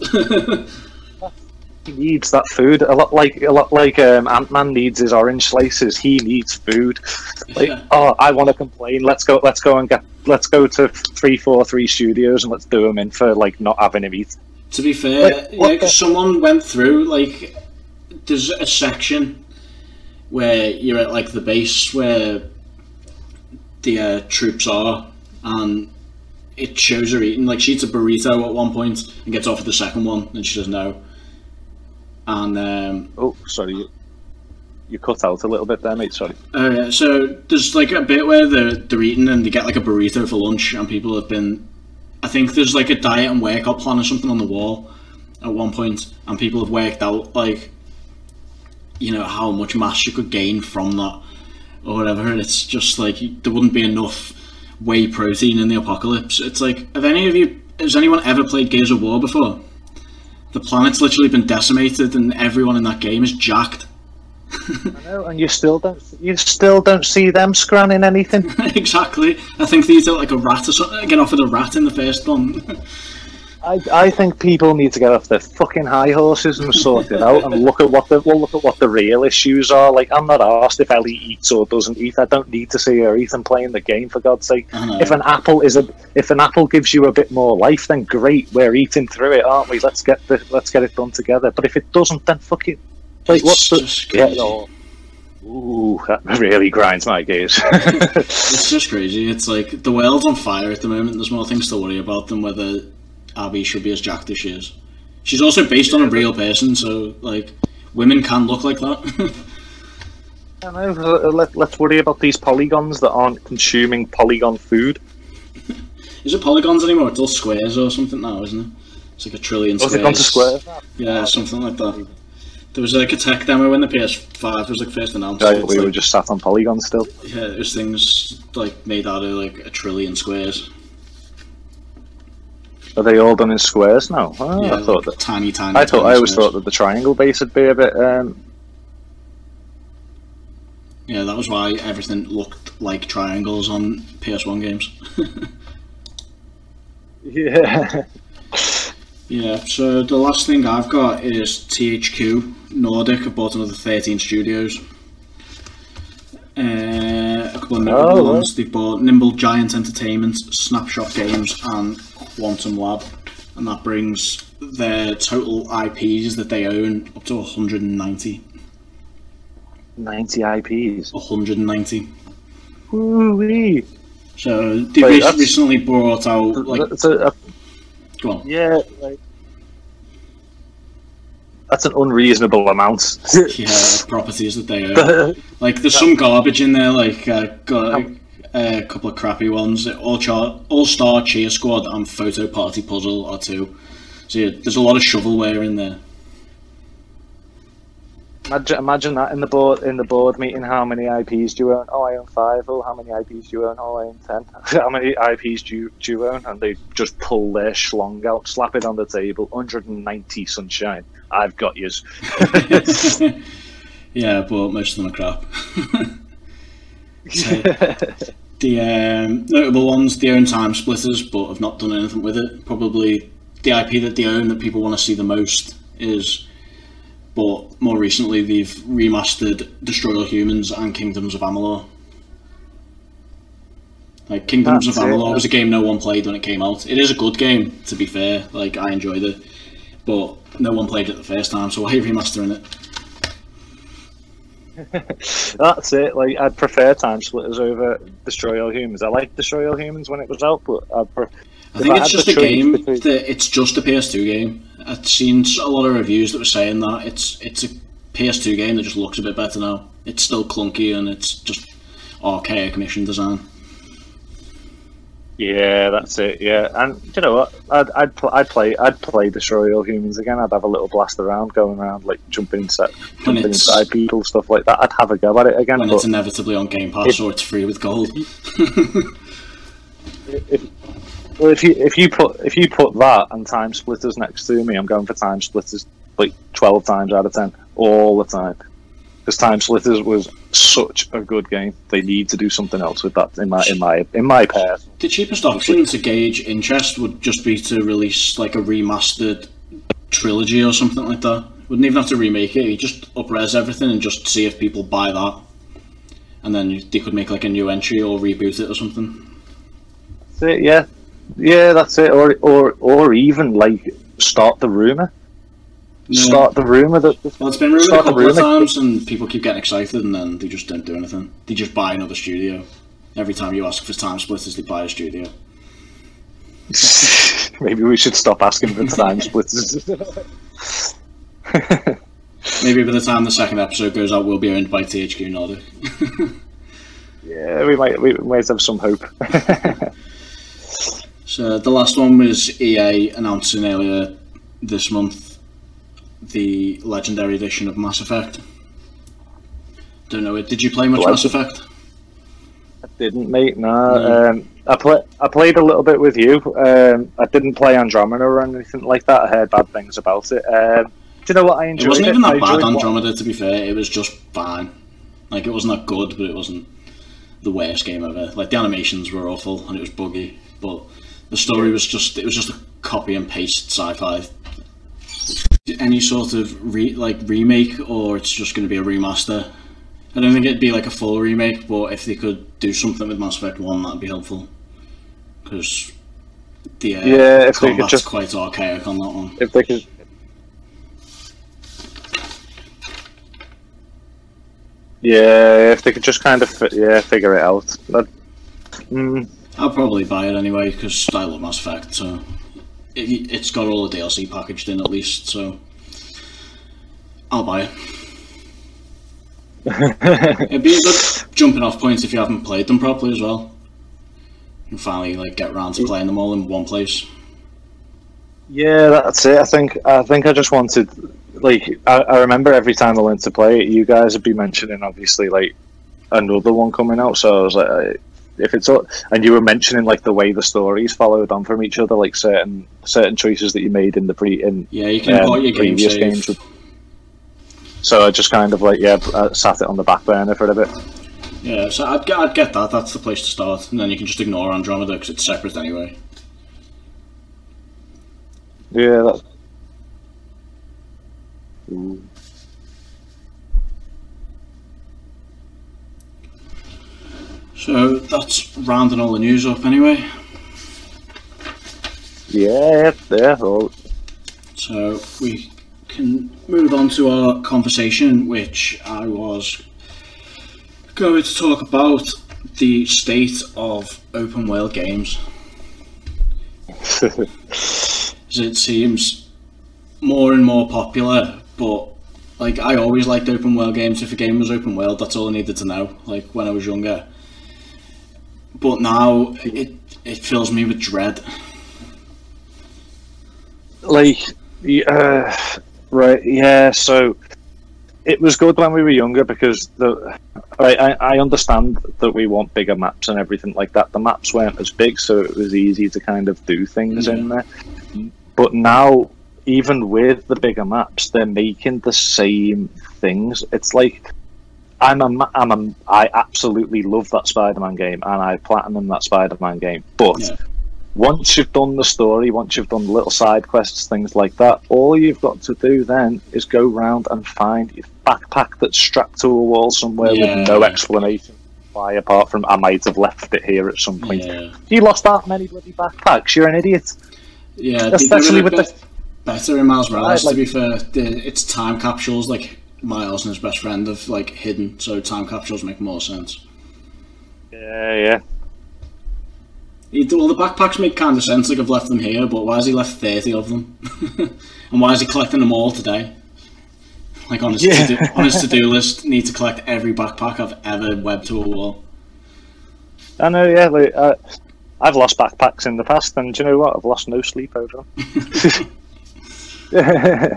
He needs that food a lot like a lot like um, Ant-Man needs his orange slices. He needs food. Like, Yeah. oh, I want to complain. Let's go. Let's go and get. Let's go to three four three studios and let's do him in for like not having him eat. To be fair, Wait, yeah, what 'cause the- someone went through like there's a section where you're at like the base where the uh, troops are, and it shows her eating. Like she eats a burrito at one point and gets offered the second one, and she says no. And um, Oh, sorry, you, you cut out a little bit there, mate. Sorry. oh yeah, so there's like a bit where they're they're eating and they get like a burrito for lunch, and people have been. I think there's like a diet and workout plan or something on the wall at one point, and people have worked out like, you know, how much mass you could gain from that or whatever. And it's just like there wouldn't be enough whey protein in the apocalypse. It's like, have any of you, has anyone ever played Gears of War before? The planet's literally been decimated, and everyone in that game is jacked. I know, and you still don't. You still don't see them scranning anything. Exactly. I think they eat like a rat or something. Get offered a rat in the first one. I, I think people need to get off their fucking high horses and sort it out and look at what the well, look at what the real issues are. Like, I'm not asked if Ellie eats or doesn't eat. I don't need to see her eat and playing the game, for God's sake. I know. If an apple is a if an apple gives you a bit more life, then great. We're eating through it, aren't we? Let's get the let's get it done together. But if it doesn't, then fuck it. Like, what's the just yeah, crazy. no. Ooh, that really grinds my gears. It's just crazy. It's like the world's on fire at the moment. There's more things to worry about than whether Abby should be as jacked as she is. She's also based on a real person, so like women can look like that. I know. uh, Let, let's worry about these polygons that aren't consuming polygon food. Is it polygons anymore? It's all squares or something now, isn't it? It's like a trillion Was squares. it gone to squares? Yeah, something like that. There was like a tech demo when the P S five was like first announced. Right, It's we like- were just sat on polygons still. Yeah, it was things like made out of like a trillion squares. Are they all done in squares now? Oh, Yeah, I thought like that. tiny, tiny. I thought tiny I always squares. thought that the triangle base would be a bit. Um, Yeah, that was why everything looked like triangles on P S one games. yeah. Yeah, so the last thing I've got is T H Q Nordic have bought another thirteen studios. Uh, a couple of notable Oh, ones. They've bought Nimble Giant Entertainment, Snapshot Games, and Quantum Lab, and that brings their total I Ps that they own up to one hundred ninety. ninety I Ps. one hundred ninety. Woo-wee. So they Wait, rec- that's- recently brought out like That's a, a, go on. yeah, like, that's an unreasonable amount. Yeah, properties that they own. Like there's some garbage in there, like uh, got a couple of crappy ones. All char- All Star Cheer Squad and Photo Party Puzzle are two. So yeah, there's a lot of shovelware in there. Imagine, imagine that in the board in the board meeting. How many I Ps do you own? Oh, I own five. Oh, how many I Ps do you own? Oh, I own ten. How many I Ps do you, do you own? And they just pull their schlong out, slap it on the table. one hundred ninety sunshine. I've got yous. Yeah, but most of them are crap. So, the um, notable ones, they own Time Splitters, but have not done anything with it. Probably the I P that they own that people want to see the most is. But more recently, they've remastered Destroy All Humans and Kingdoms of Amalur. Like Kingdoms That's of Amalur it. was a game no one played when it came out. It is a good game, to be fair. Like I enjoyed it, but no one played it the first time. So why are you remastering it? That's it. Like I'd prefer Time Splitters over Destroy All Humans. I liked Destroy All Humans when it was out, but I'd prefer. I think it's just a game. Between... That it's just a P S two game. I've seen a lot of reviews that were saying that it's it's a P S two game that just looks a bit better now. It's still clunky and it's just archaic mission design. Yeah, that's it. Yeah, and you know what? I'd I'd, pl- I'd play I'd play Destroy All Humans again. I'd have a little blast around, going around like jumping inside, jumping inside people, stuff like that. I'd have a go at it again. When but it's inevitably on Game Pass if, or it's free with gold. if, Well, if you if you put if you put that and Time Splitters next to me, I'm going for Time Splitters like twelve times out of ten all the time. Because Time Splitters was such a good game. They need to do something else with that in my in my in my pair. The cheapest option to gauge interest would just be to release like a remastered trilogy or something like that. Wouldn't even have to remake it. You just up-res everything and just see if people buy that, and then you, they could make like a new entry or reboot it or something. That's it, yeah. Yeah, that's it. Or or or even like start the rumor. Yeah. Start the rumor that. Well, it's been rumored a couple of times, and people keep getting excited, and then they just don't do anything. They just buy another studio. Every time you ask for Time Splitters, they buy a studio. Maybe we should stop asking for Time Splitters. Maybe by the time the second episode goes out, we'll be owned by T H Q Nordic. Yeah, we might we might have some hope. So the last one was E A announcing earlier this month the Legendary Edition of Mass Effect. Don't know it. Did you play much Mass Effect? I didn't, mate. No. no. Um, I play. I played a little bit with you. Um, I didn't play Andromeda or anything like that. I heard bad things about it. Um, do you know what I enjoyed? It wasn't even that it. bad, Andromeda. What... To be fair, it was just fine. Like it wasn't that good, but it wasn't the worst game ever. Like the animations were awful and it was buggy, but the story was just it was just a copy and paste sci-fi. Any sort of re, like remake, or it's just going to be a remaster. I don't think it'd be like a full remake, but if they could do something with Mass Effect one, that'd be helpful. Because the uh, yeah, if combat's they could just, quite archaic on that one. If they could. Yeah, if they could just kind of yeah figure it out. But, mm. I'll probably buy it anyway because I love Mass Effect, so it, it's got all the D L C packaged in at least, so I'll buy it. It'd be a good jumping off point if you haven't played them properly as well. And finally like get around to playing them all in one place. Yeah, that's it. I think I think I just wanted like I, I remember every time I went to play it, you guys would be mentioning obviously like another one coming out, so I was like if it's all, and you were mentioning like the way the stories followed on from each other, like certain certain choices that you made in the pre in yeah you can um, your previous game games. So I just kind of like yeah I sat it on the back burner for a bit. Yeah, so I'd get I'd get that. That's the place to start, and then you can just ignore Andromeda because it's separate anyway. Yeah. That's... Ooh. So that's rounding all the news up anyway. Yeah, yeah. Well. So we can move on to our conversation, which I was going to talk about the state of open world games. As it seems more and more popular, but like I always liked open world games. If a game was open world, that's all I needed to know, like when I was younger. But now it it fills me with dread. Like, uh, right, yeah. So it was good when we were younger because the I, I I understand that we want bigger maps and everything like that. The maps weren't as big, so it was easy to kind of do things Yeah. in there. But now, even with the bigger maps, they're making the same things. It's like I'm a ma- I'm a I absolutely love that Spider-Man game, and I platinum that Spider-Man game. But Yeah. once you've done the story, once you've done little side quests, things like that, all you've got to do then is go round and find your backpack that's strapped to a wall somewhere Yeah. with no explanation why, apart from I might have left it here at some point. Yeah. You lost that many bloody backpacks, you're an idiot. Yeah, Especially they did with it the- better in Miles Morales. Like- to be fair, the, it's time capsules like Miles and his best friend have like hidden, so time capsules make more sense. Yeah, yeah. He, well, the backpacks make kind of sense. Like I've left them here, but why has he left thirty of them? And why is he collecting them all today? Like on his Yeah. to-do, on his to-do list, need to collect every backpack I've ever webbed to a wall. I know, yeah. Like, uh, I've lost backpacks in the past, and do you know what? I've lost no sleep over them.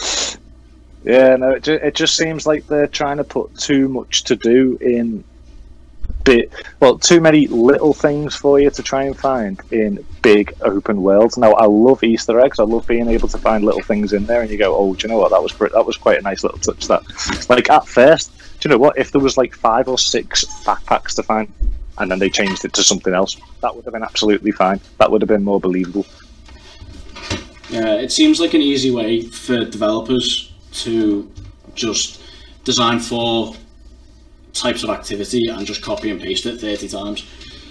Yeah, no, it, ju- it just seems like they're trying to put too much to do in bit, well, too many little things for you to try and find in big open worlds. Now, I love Easter eggs. I love being able to find little things in there, and you go, "Oh, do you know what? That was pr- that was quite a nice little touch." That, like at first, do you know what? If there was like five or six backpacks to find, and then they changed it to something else, that would have been absolutely fine. That would have been more believable. Yeah, it seems like an easy way for developers to just design four types of activity and just copy and paste it thirty times.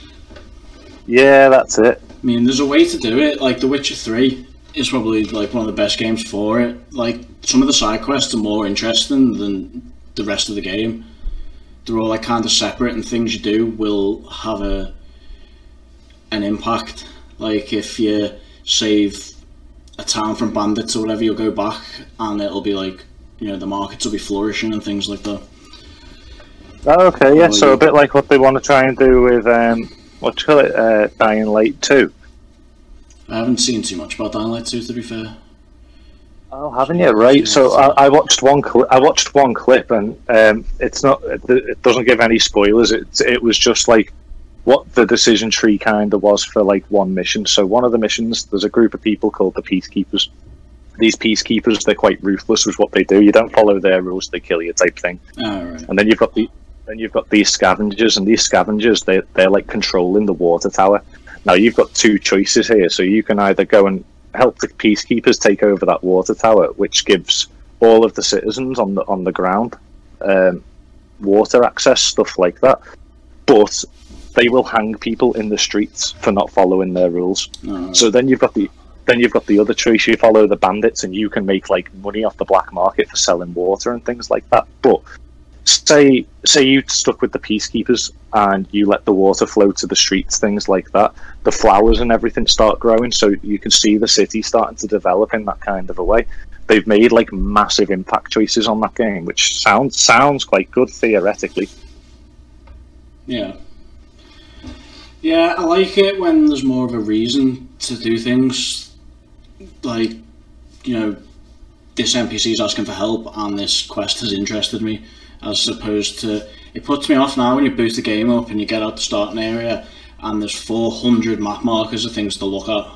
Yeah, that's it. I mean, there's a way to do it. Like The Witcher three is probably like one of the best games for it. Like some of the side quests are more interesting than the rest of the game. They're all like kind of separate, and things you do will have a an impact. Like if you save a town from bandits or whatever, you'll go back and it'll be like, you know, the markets will be flourishing and things like that. Oh, okay, yeah. Oh, So yeah. a bit like what they want to try and do with um, what do you call it, uh, Dying Light two. I haven't seen too much about Dying Light two, to be fair. Oh, haven't you? Right. So I, I watched one. Cli- I watched one clip, and um, it's not. It, it doesn't give any spoilers. It it was just like what the decision tree kind of was for like one mission. So one of the missions, there's a group of people called the Peacekeepers. These Peacekeepers, they're quite ruthless with what they do. You don't follow their rules, they kill you, type thing. Oh, right. And then you've got the then you've got these scavengers, and these scavengers they they're like controlling the water tower. Now you've got two choices here, so you can either go and help the Peacekeepers take over that water tower, which gives all of the citizens on the on the ground um, water access, stuff like that. But they will hang people in the streets for not following their rules. Oh, So then you've got the then you've got the other choice. You follow the bandits, and you can make like money off the black market for selling water and things like that. But say say you stuck with the Peacekeepers and you let the water flow to the streets, things like that. The flowers and everything start growing, so you can see the city starting to develop in that kind of a way. They've made like massive impact choices on that game, which sounds sounds quite good theoretically. yeah. Yeah, I like it when there's more of a reason to do things. Like, you know, this N P C is asking for help and this quest has interested me, as opposed to, it puts me off now when you boot the game up and you get out the starting area and there's four hundred map markers of things to look at.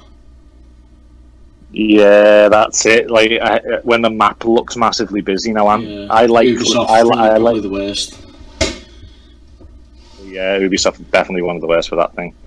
Yeah, that's it. Like I, when the map looks massively busy. Now I'm Yeah. I like Ubisoft, I, probably, I probably like the worst. yeah Ubisoft is definitely one of the worst for that thing.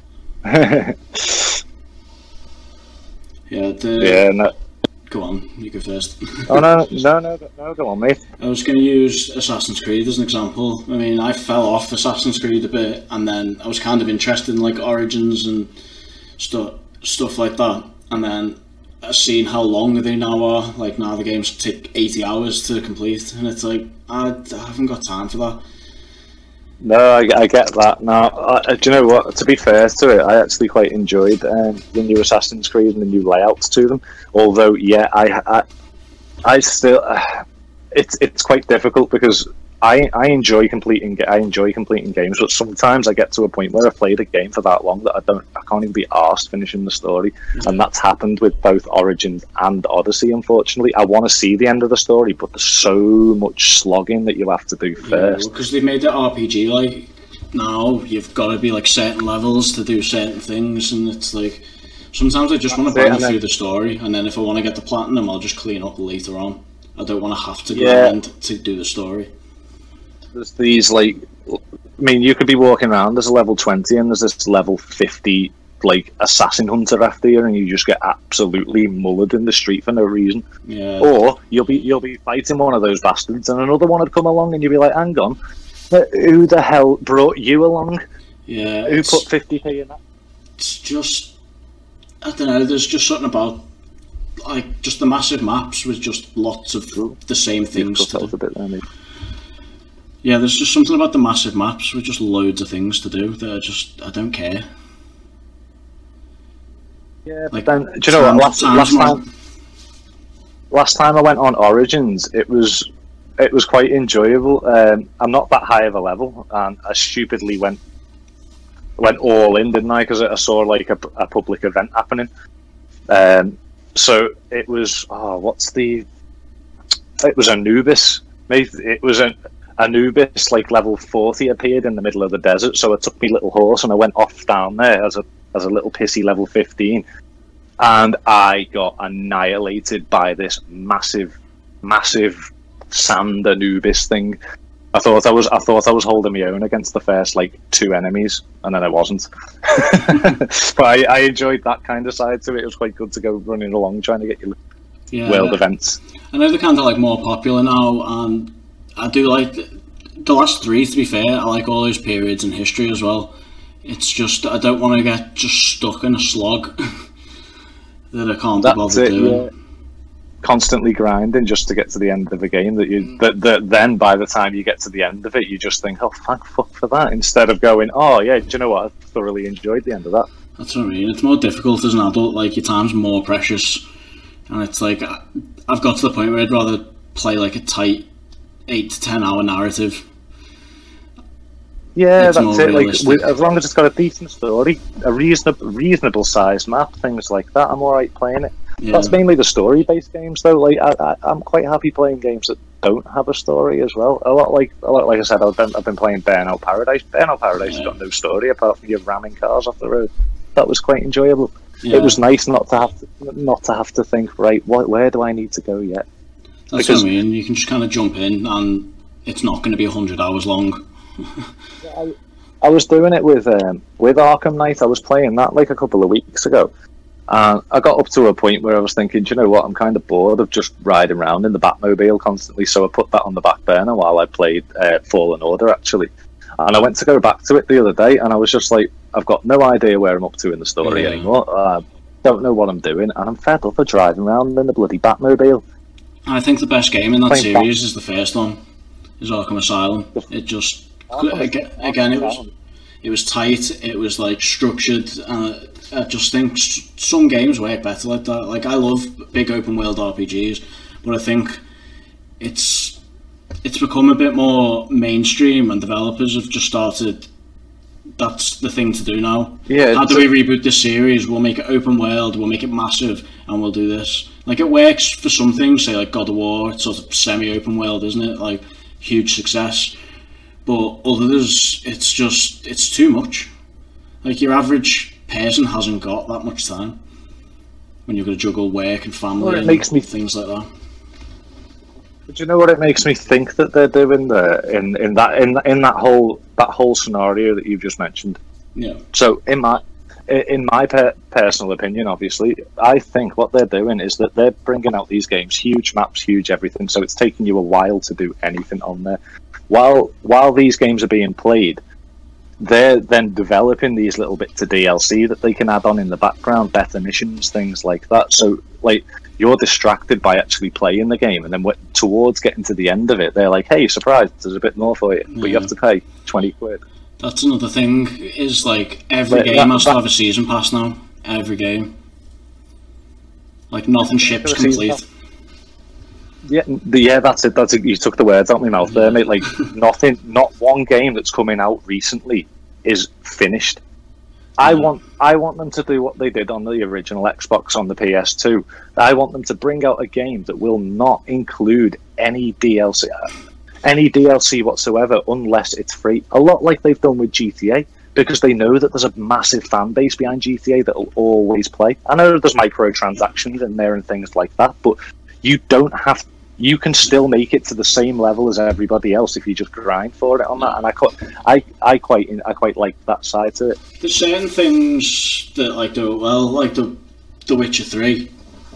Yeah, the, yeah. No. go on, you go first. Oh no no no no go on, mate. I was going to use Assassin's Creed as an example. I mean, I fell off Assassin's Creed a bit, and then I was kind of interested in like Origins and stuff, stuff like that. And then I seen how long they now are. Like now the games take eighty hours to complete, and it's like I, I haven't got time for that. No, I, I get that. Now, I, do you know what? To be fair to it, I actually quite enjoyed um, the new Assassin's Creed and the new layouts to them. Although, yeah, I, I, I still, uh, it's it's quite difficult because I I enjoy completing I enjoy completing games, but sometimes I get to a point where I've played a game for that long that I don't I can't even be arsed finishing the story, mm-hmm. and that's happened with both Origins and Odyssey. Unfortunately, I want to see the end of the story, but there's so much slogging that you have to do first. Because yeah, they've made it R P G like now. You've got to be like certain levels to do certain things, and it's like sometimes I just want to bang through the story, and then if I want to get the platinum, I'll just clean up later on. I don't want to have to grind yeah. to do the story. There's these, like, I mean, you could be walking around, there's a level twenty, and there's this level fifty, like, assassin hunter after you, and you just get absolutely mullered in the street for no reason. Yeah. Or you'll be you'll be fighting one of those bastards, and another one would come along, and you'll be like, hang on, who the hell brought you along? Yeah. Who put fifty p in that? It's just, I don't know, there's just something about, like, just the massive maps with just lots of Ooh, the same things to do. A bit there, yeah, there's just something about the massive maps with just loads of things to do that I just, I don't care. Yeah, like, then, do you know what, last, last time last time I went on Origins, it was it was quite enjoyable. Um, I'm not that high of a level, and I stupidly went went all in, didn't I, because I saw, like, a, a public event happening. Um, so it was, oh, what's the, it was Anubis. It was an Anubis, like, level forty appeared in the middle of the desert, so I took my little horse and I went off down there as a as a little pissy level fifteen, and I got annihilated by this massive, massive sand Anubis thing. I thought I was I thought I was holding my own against the first, like, two enemies, and then I wasn't. But I, I enjoyed that kind of side to it. It was quite good to go running along trying to get your yeah, world events. I know they're kind of, like, more popular now, and I do like the, the last three, to be fair. I like all those periods in history as well. It's just I don't want to get just stuck in a slog that I can't That's be bothered it, doing. Yeah. Constantly grinding just to get to the end of the game. That you that, that then by the time you get to the end of it, you just think, oh, thank fuck for that, instead of going, oh yeah, do you know what? I thoroughly enjoyed the end of that. That's what I mean. It's more difficult as an adult. Like, your time's more precious, and it's like I've got to the point where I'd rather play like a tight eight to ten hour narrative. Yeah, it's that's it. Like, with, as long as it's got a decent story, a reasonable, reasonable sized map, things like that, I'm alright playing it. Yeah. That's mainly the story-based games, though. Like, I, I, I'm quite happy playing games that don't have a story as well. A lot like, a lot like I said, I've been, I've been playing Burnout Paradise. Burnout Paradise yeah. has got no story apart from you ramming cars off the road. That was quite enjoyable. Yeah. It was nice not to have to, not to have to think, right, what, where do I need to go yet? That's because, what I mean. You can just kind of jump in, and it's not going to be a hundred hours long. I, I was doing it with um, with Arkham Knight. I was playing that like a couple of weeks ago, and I got up to a point where I was thinking, do you know what, I'm kind of bored of just riding around in the Batmobile constantly, so I put that on the back burner while I played uh, Fallen Order, actually. And I went to go back to it the other day, and I was just like, I've got no idea where I'm up to in the story yeah. anymore. I uh, don't know what I'm doing, and I'm fed up of driving around in the bloody Batmobile. I think the best game in that series Bat- is the first one, is Arkham Asylum. It just... Again, again, it was it was tight. It was like structured. Uh, I just think some games work better like that. Like, I love big open world R P Gs, but I think it's it's become a bit more mainstream, and developers have just started. That's the thing to do now. Yeah. How do we reboot this series? We'll make it open world. We'll make it massive, and we'll do this. Like, it works for some things. Say like God of War. It's sort of semi-open world, isn't it? Like, huge success. But others, it's just, it's too much. Like, your average person hasn't got that much time when you've got to juggle work and family well, it and makes me things like that. But you know what it makes me think that they're doing there in, in that in in that whole that whole scenario that you've just mentioned? Yeah. So in my in my per- personal opinion, obviously, I think what they're doing is that they're bringing out these games, huge maps, huge everything. So it's taking you a while to do anything on there. While while these games are being played, they're then developing these little bits of D L C that they can add on in the background, better missions, things like that. So, like, you're distracted by actually playing the game, and then towards getting to the end of it, they're like, hey, surprise, there's a bit more for you, but yeah. you have to pay twenty quid. That's another thing, is like, every but game that, has that, to have a season pass now. Every game. Like, nothing ships complete. Yeah, the, yeah, that's it. That's it. You took the words out of my mouth there, mate. Like nothing, not one game that's coming out recently is finished. I Yeah. want, I want them to do what they did on the original Xbox on the P S two. I want them to bring out a game that will not include any D L C, any D L C whatsoever, unless it's free. A lot like they've done with G T A, because they know that there's a massive fan base behind G T A that will always play. I know there's microtransactions in there and things like that, but you don't have. You can still make it to the same level as everybody else if you just grind for it on that. And I quite, I, I quite, I quite like that side to it. There's certain things that like do it well, like the The Witcher three.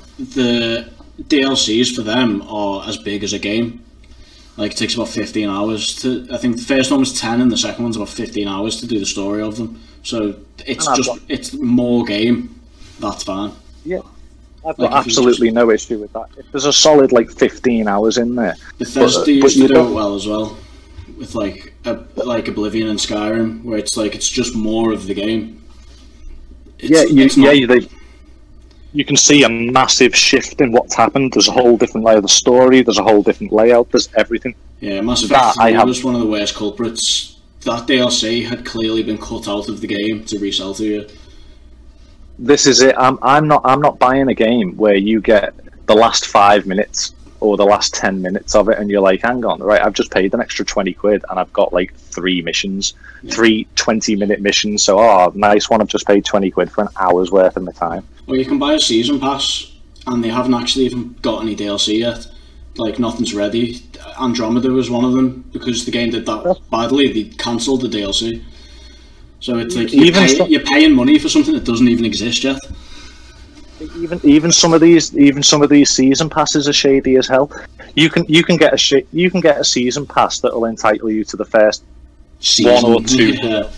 The D L Cs for them are as big as a game. Like it takes about fifteen hours to. I think the first one was ten, and the second one's about fifteen hours to do the story of them. So it's And I've just got- it's more game. That's fine. Yeah, I've Like, got if you absolutely no issue with that. If there's a solid like fifteen hours in there, Bethesda But, uh, but used you to do don't- it well as well, with like a, like Oblivion and Skyrim, where it's like it's just more of the game. It's, yeah, you, it's not- yeah, they, you can see a massive shift in what's happened. There's a whole different layer of the story. There's a whole different layout. There's everything. yeah. Mass that Effect I three have- was one of the worst culprits. That D L C had clearly been cut out of the game to resell to you. This is it. I'm, I'm not. I'm not buying a game where you get the last five minutes or the last ten minutes of it, and you're like, "Hang on, right? I've just paid an extra twenty quid, and I've got like three missions, three twenty-minute missions. So, oh, nice one. I've just paid twenty quid for an hour's worth of my time." Well, you can buy a season pass, and they haven't actually even got any D L C yet. Like nothing's ready. Andromeda was one of them because the game did that badly. They cancelled the D L C. So it's like you're, Even pay, so- you're paying money for something that doesn't even exist yet. Even even some of these even some of these season passes are shady as hell. You can you can get a sh- you can get a season pass that will entitle you to the first, Season. or two. Yeah.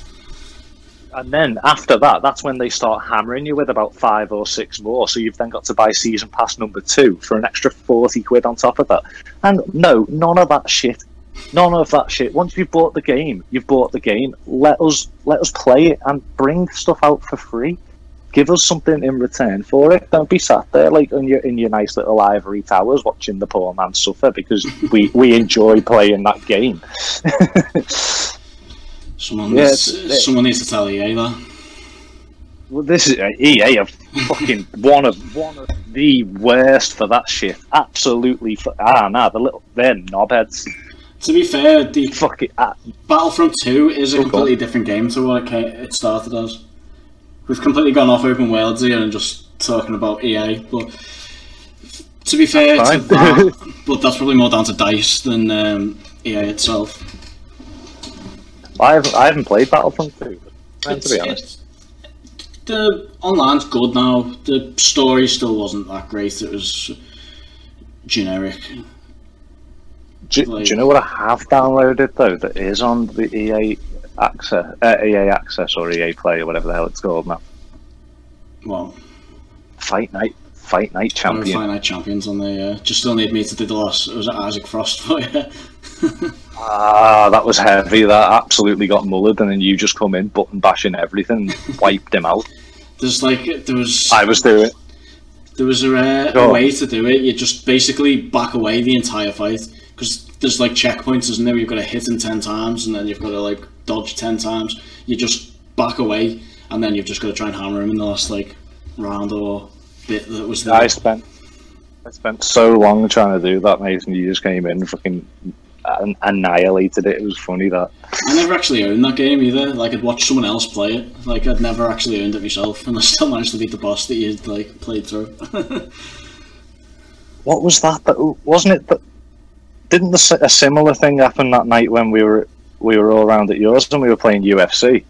and then after that, that's when they start hammering you with about five or six more. So you've then got to buy season pass number two for an extra forty quid on top of that. And no, none of that shit. None of that shit. Once you've bought the game, you've bought the game. Let us let us play it and bring stuff out for free. Give us something in return for it. Don't be sat there like in your in your nice little ivory towers watching the poor man suffer because we, we enjoy playing that game. Someone, Yeah, needs, it's- someone needs to tell E A that. Well, this is uh, E A are fucking one of one of the worst for that shit. Absolutely, fu- ah nah, the little they're knobheads. To be fair, the Fuck it. Ah, Battlefront two is a Oh, completely God. different game to what it ca- it started as. We've completely gone off open worlds here and just talking about E A, but to be fair to Fine. that, but that's probably more down to DICE than um, E A itself. I haven't I haven't played Battlefront two. To It's- be honest, it's- the online's good now. The story still wasn't that great. It was generic. do, like- do you know what I have downloaded though? That is on the E A access, uh, E A access or E A Play or whatever the hell it's called now. Well, Fight Night, Fight Night Champion. Fight Night Champions on there. Uh, just still need me to do the last. Was it Isaac Frost for you? Ah, that was heavy. That absolutely got mullered, and then you just come in, button bashing everything, and wiped him out. There's like there was. I was doing. There was a, uh, Go a on. way to do it. You just basically back away the entire fight because there's like checkpoints, isn't there? You've got to hit him ten times and then you've got to like dodge ten times. You just back away and then you've just got to try and hammer him in the last like round or bit that was there. I spent I spent so long trying to do that, mate, and you just came in and fucking an- annihilated it. It was funny that. I never actually owned that game either. Like I'd watch someone else play it. Like I'd never actually owned it myself, and I still managed to beat the boss that you'd like played through. What was that? That wasn't it? That didn't the, si- a similar thing happen that night when we were we were all around at yours and we were playing U F C,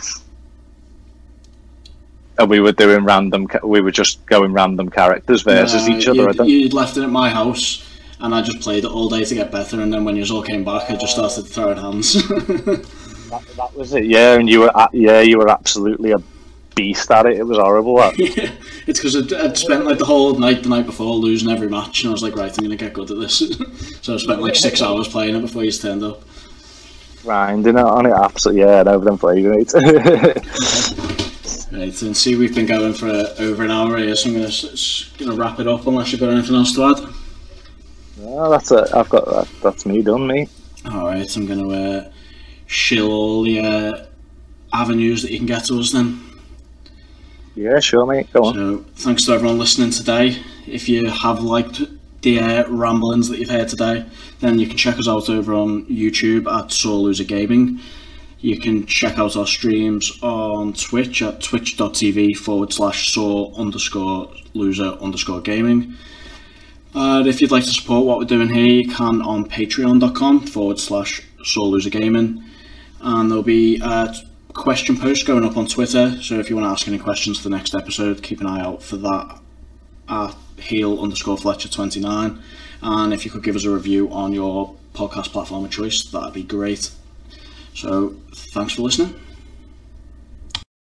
and we were doing random. ca- We were just going random characters versus Uh, each other. I You'd, don't, you'd left it at my house, and I just played it all day to get better. And then when you all came back, I just started throwing hands. that, that was it. Yeah, and you were a- yeah, you were absolutely a beast at it. It was horrible. That. Yeah, it's because I'd, I'd spent like the whole night the night before losing every match, and I was like, right, I'm gonna get good at this. So I spent like six hours playing it before you turned up. Grinding it on it, absolutely. Yeah, no, them playing it. Right, and see, we've been going for uh, over an hour here, so I'm gonna s- s- gonna wrap it up unless you've got anything else to add. Oh, that's it. I've got that. That's me done, mate. All right, I'm going to uh, shill all the uh, avenues that you can get to us then. Yeah, sure, mate. Go on. So, thanks to everyone listening today. If you have liked the uh, ramblings that you've heard today, then you can check us out over on YouTube at Sore Loser Gaming. You can check out our streams on Twitch at twitch.tv forward slash sore underscore loser underscore gaming. And if you'd like to support what we're doing here, you can on patreon.com forward slash sore loser gaming. And there'll be a question post going up on Twitter, so if you want to ask any questions for the next episode, keep an eye out for that at heel underscore Fletcher twenty-nine. And if you could give us a review on your podcast platform of choice, that'd be great. So, thanks for listening.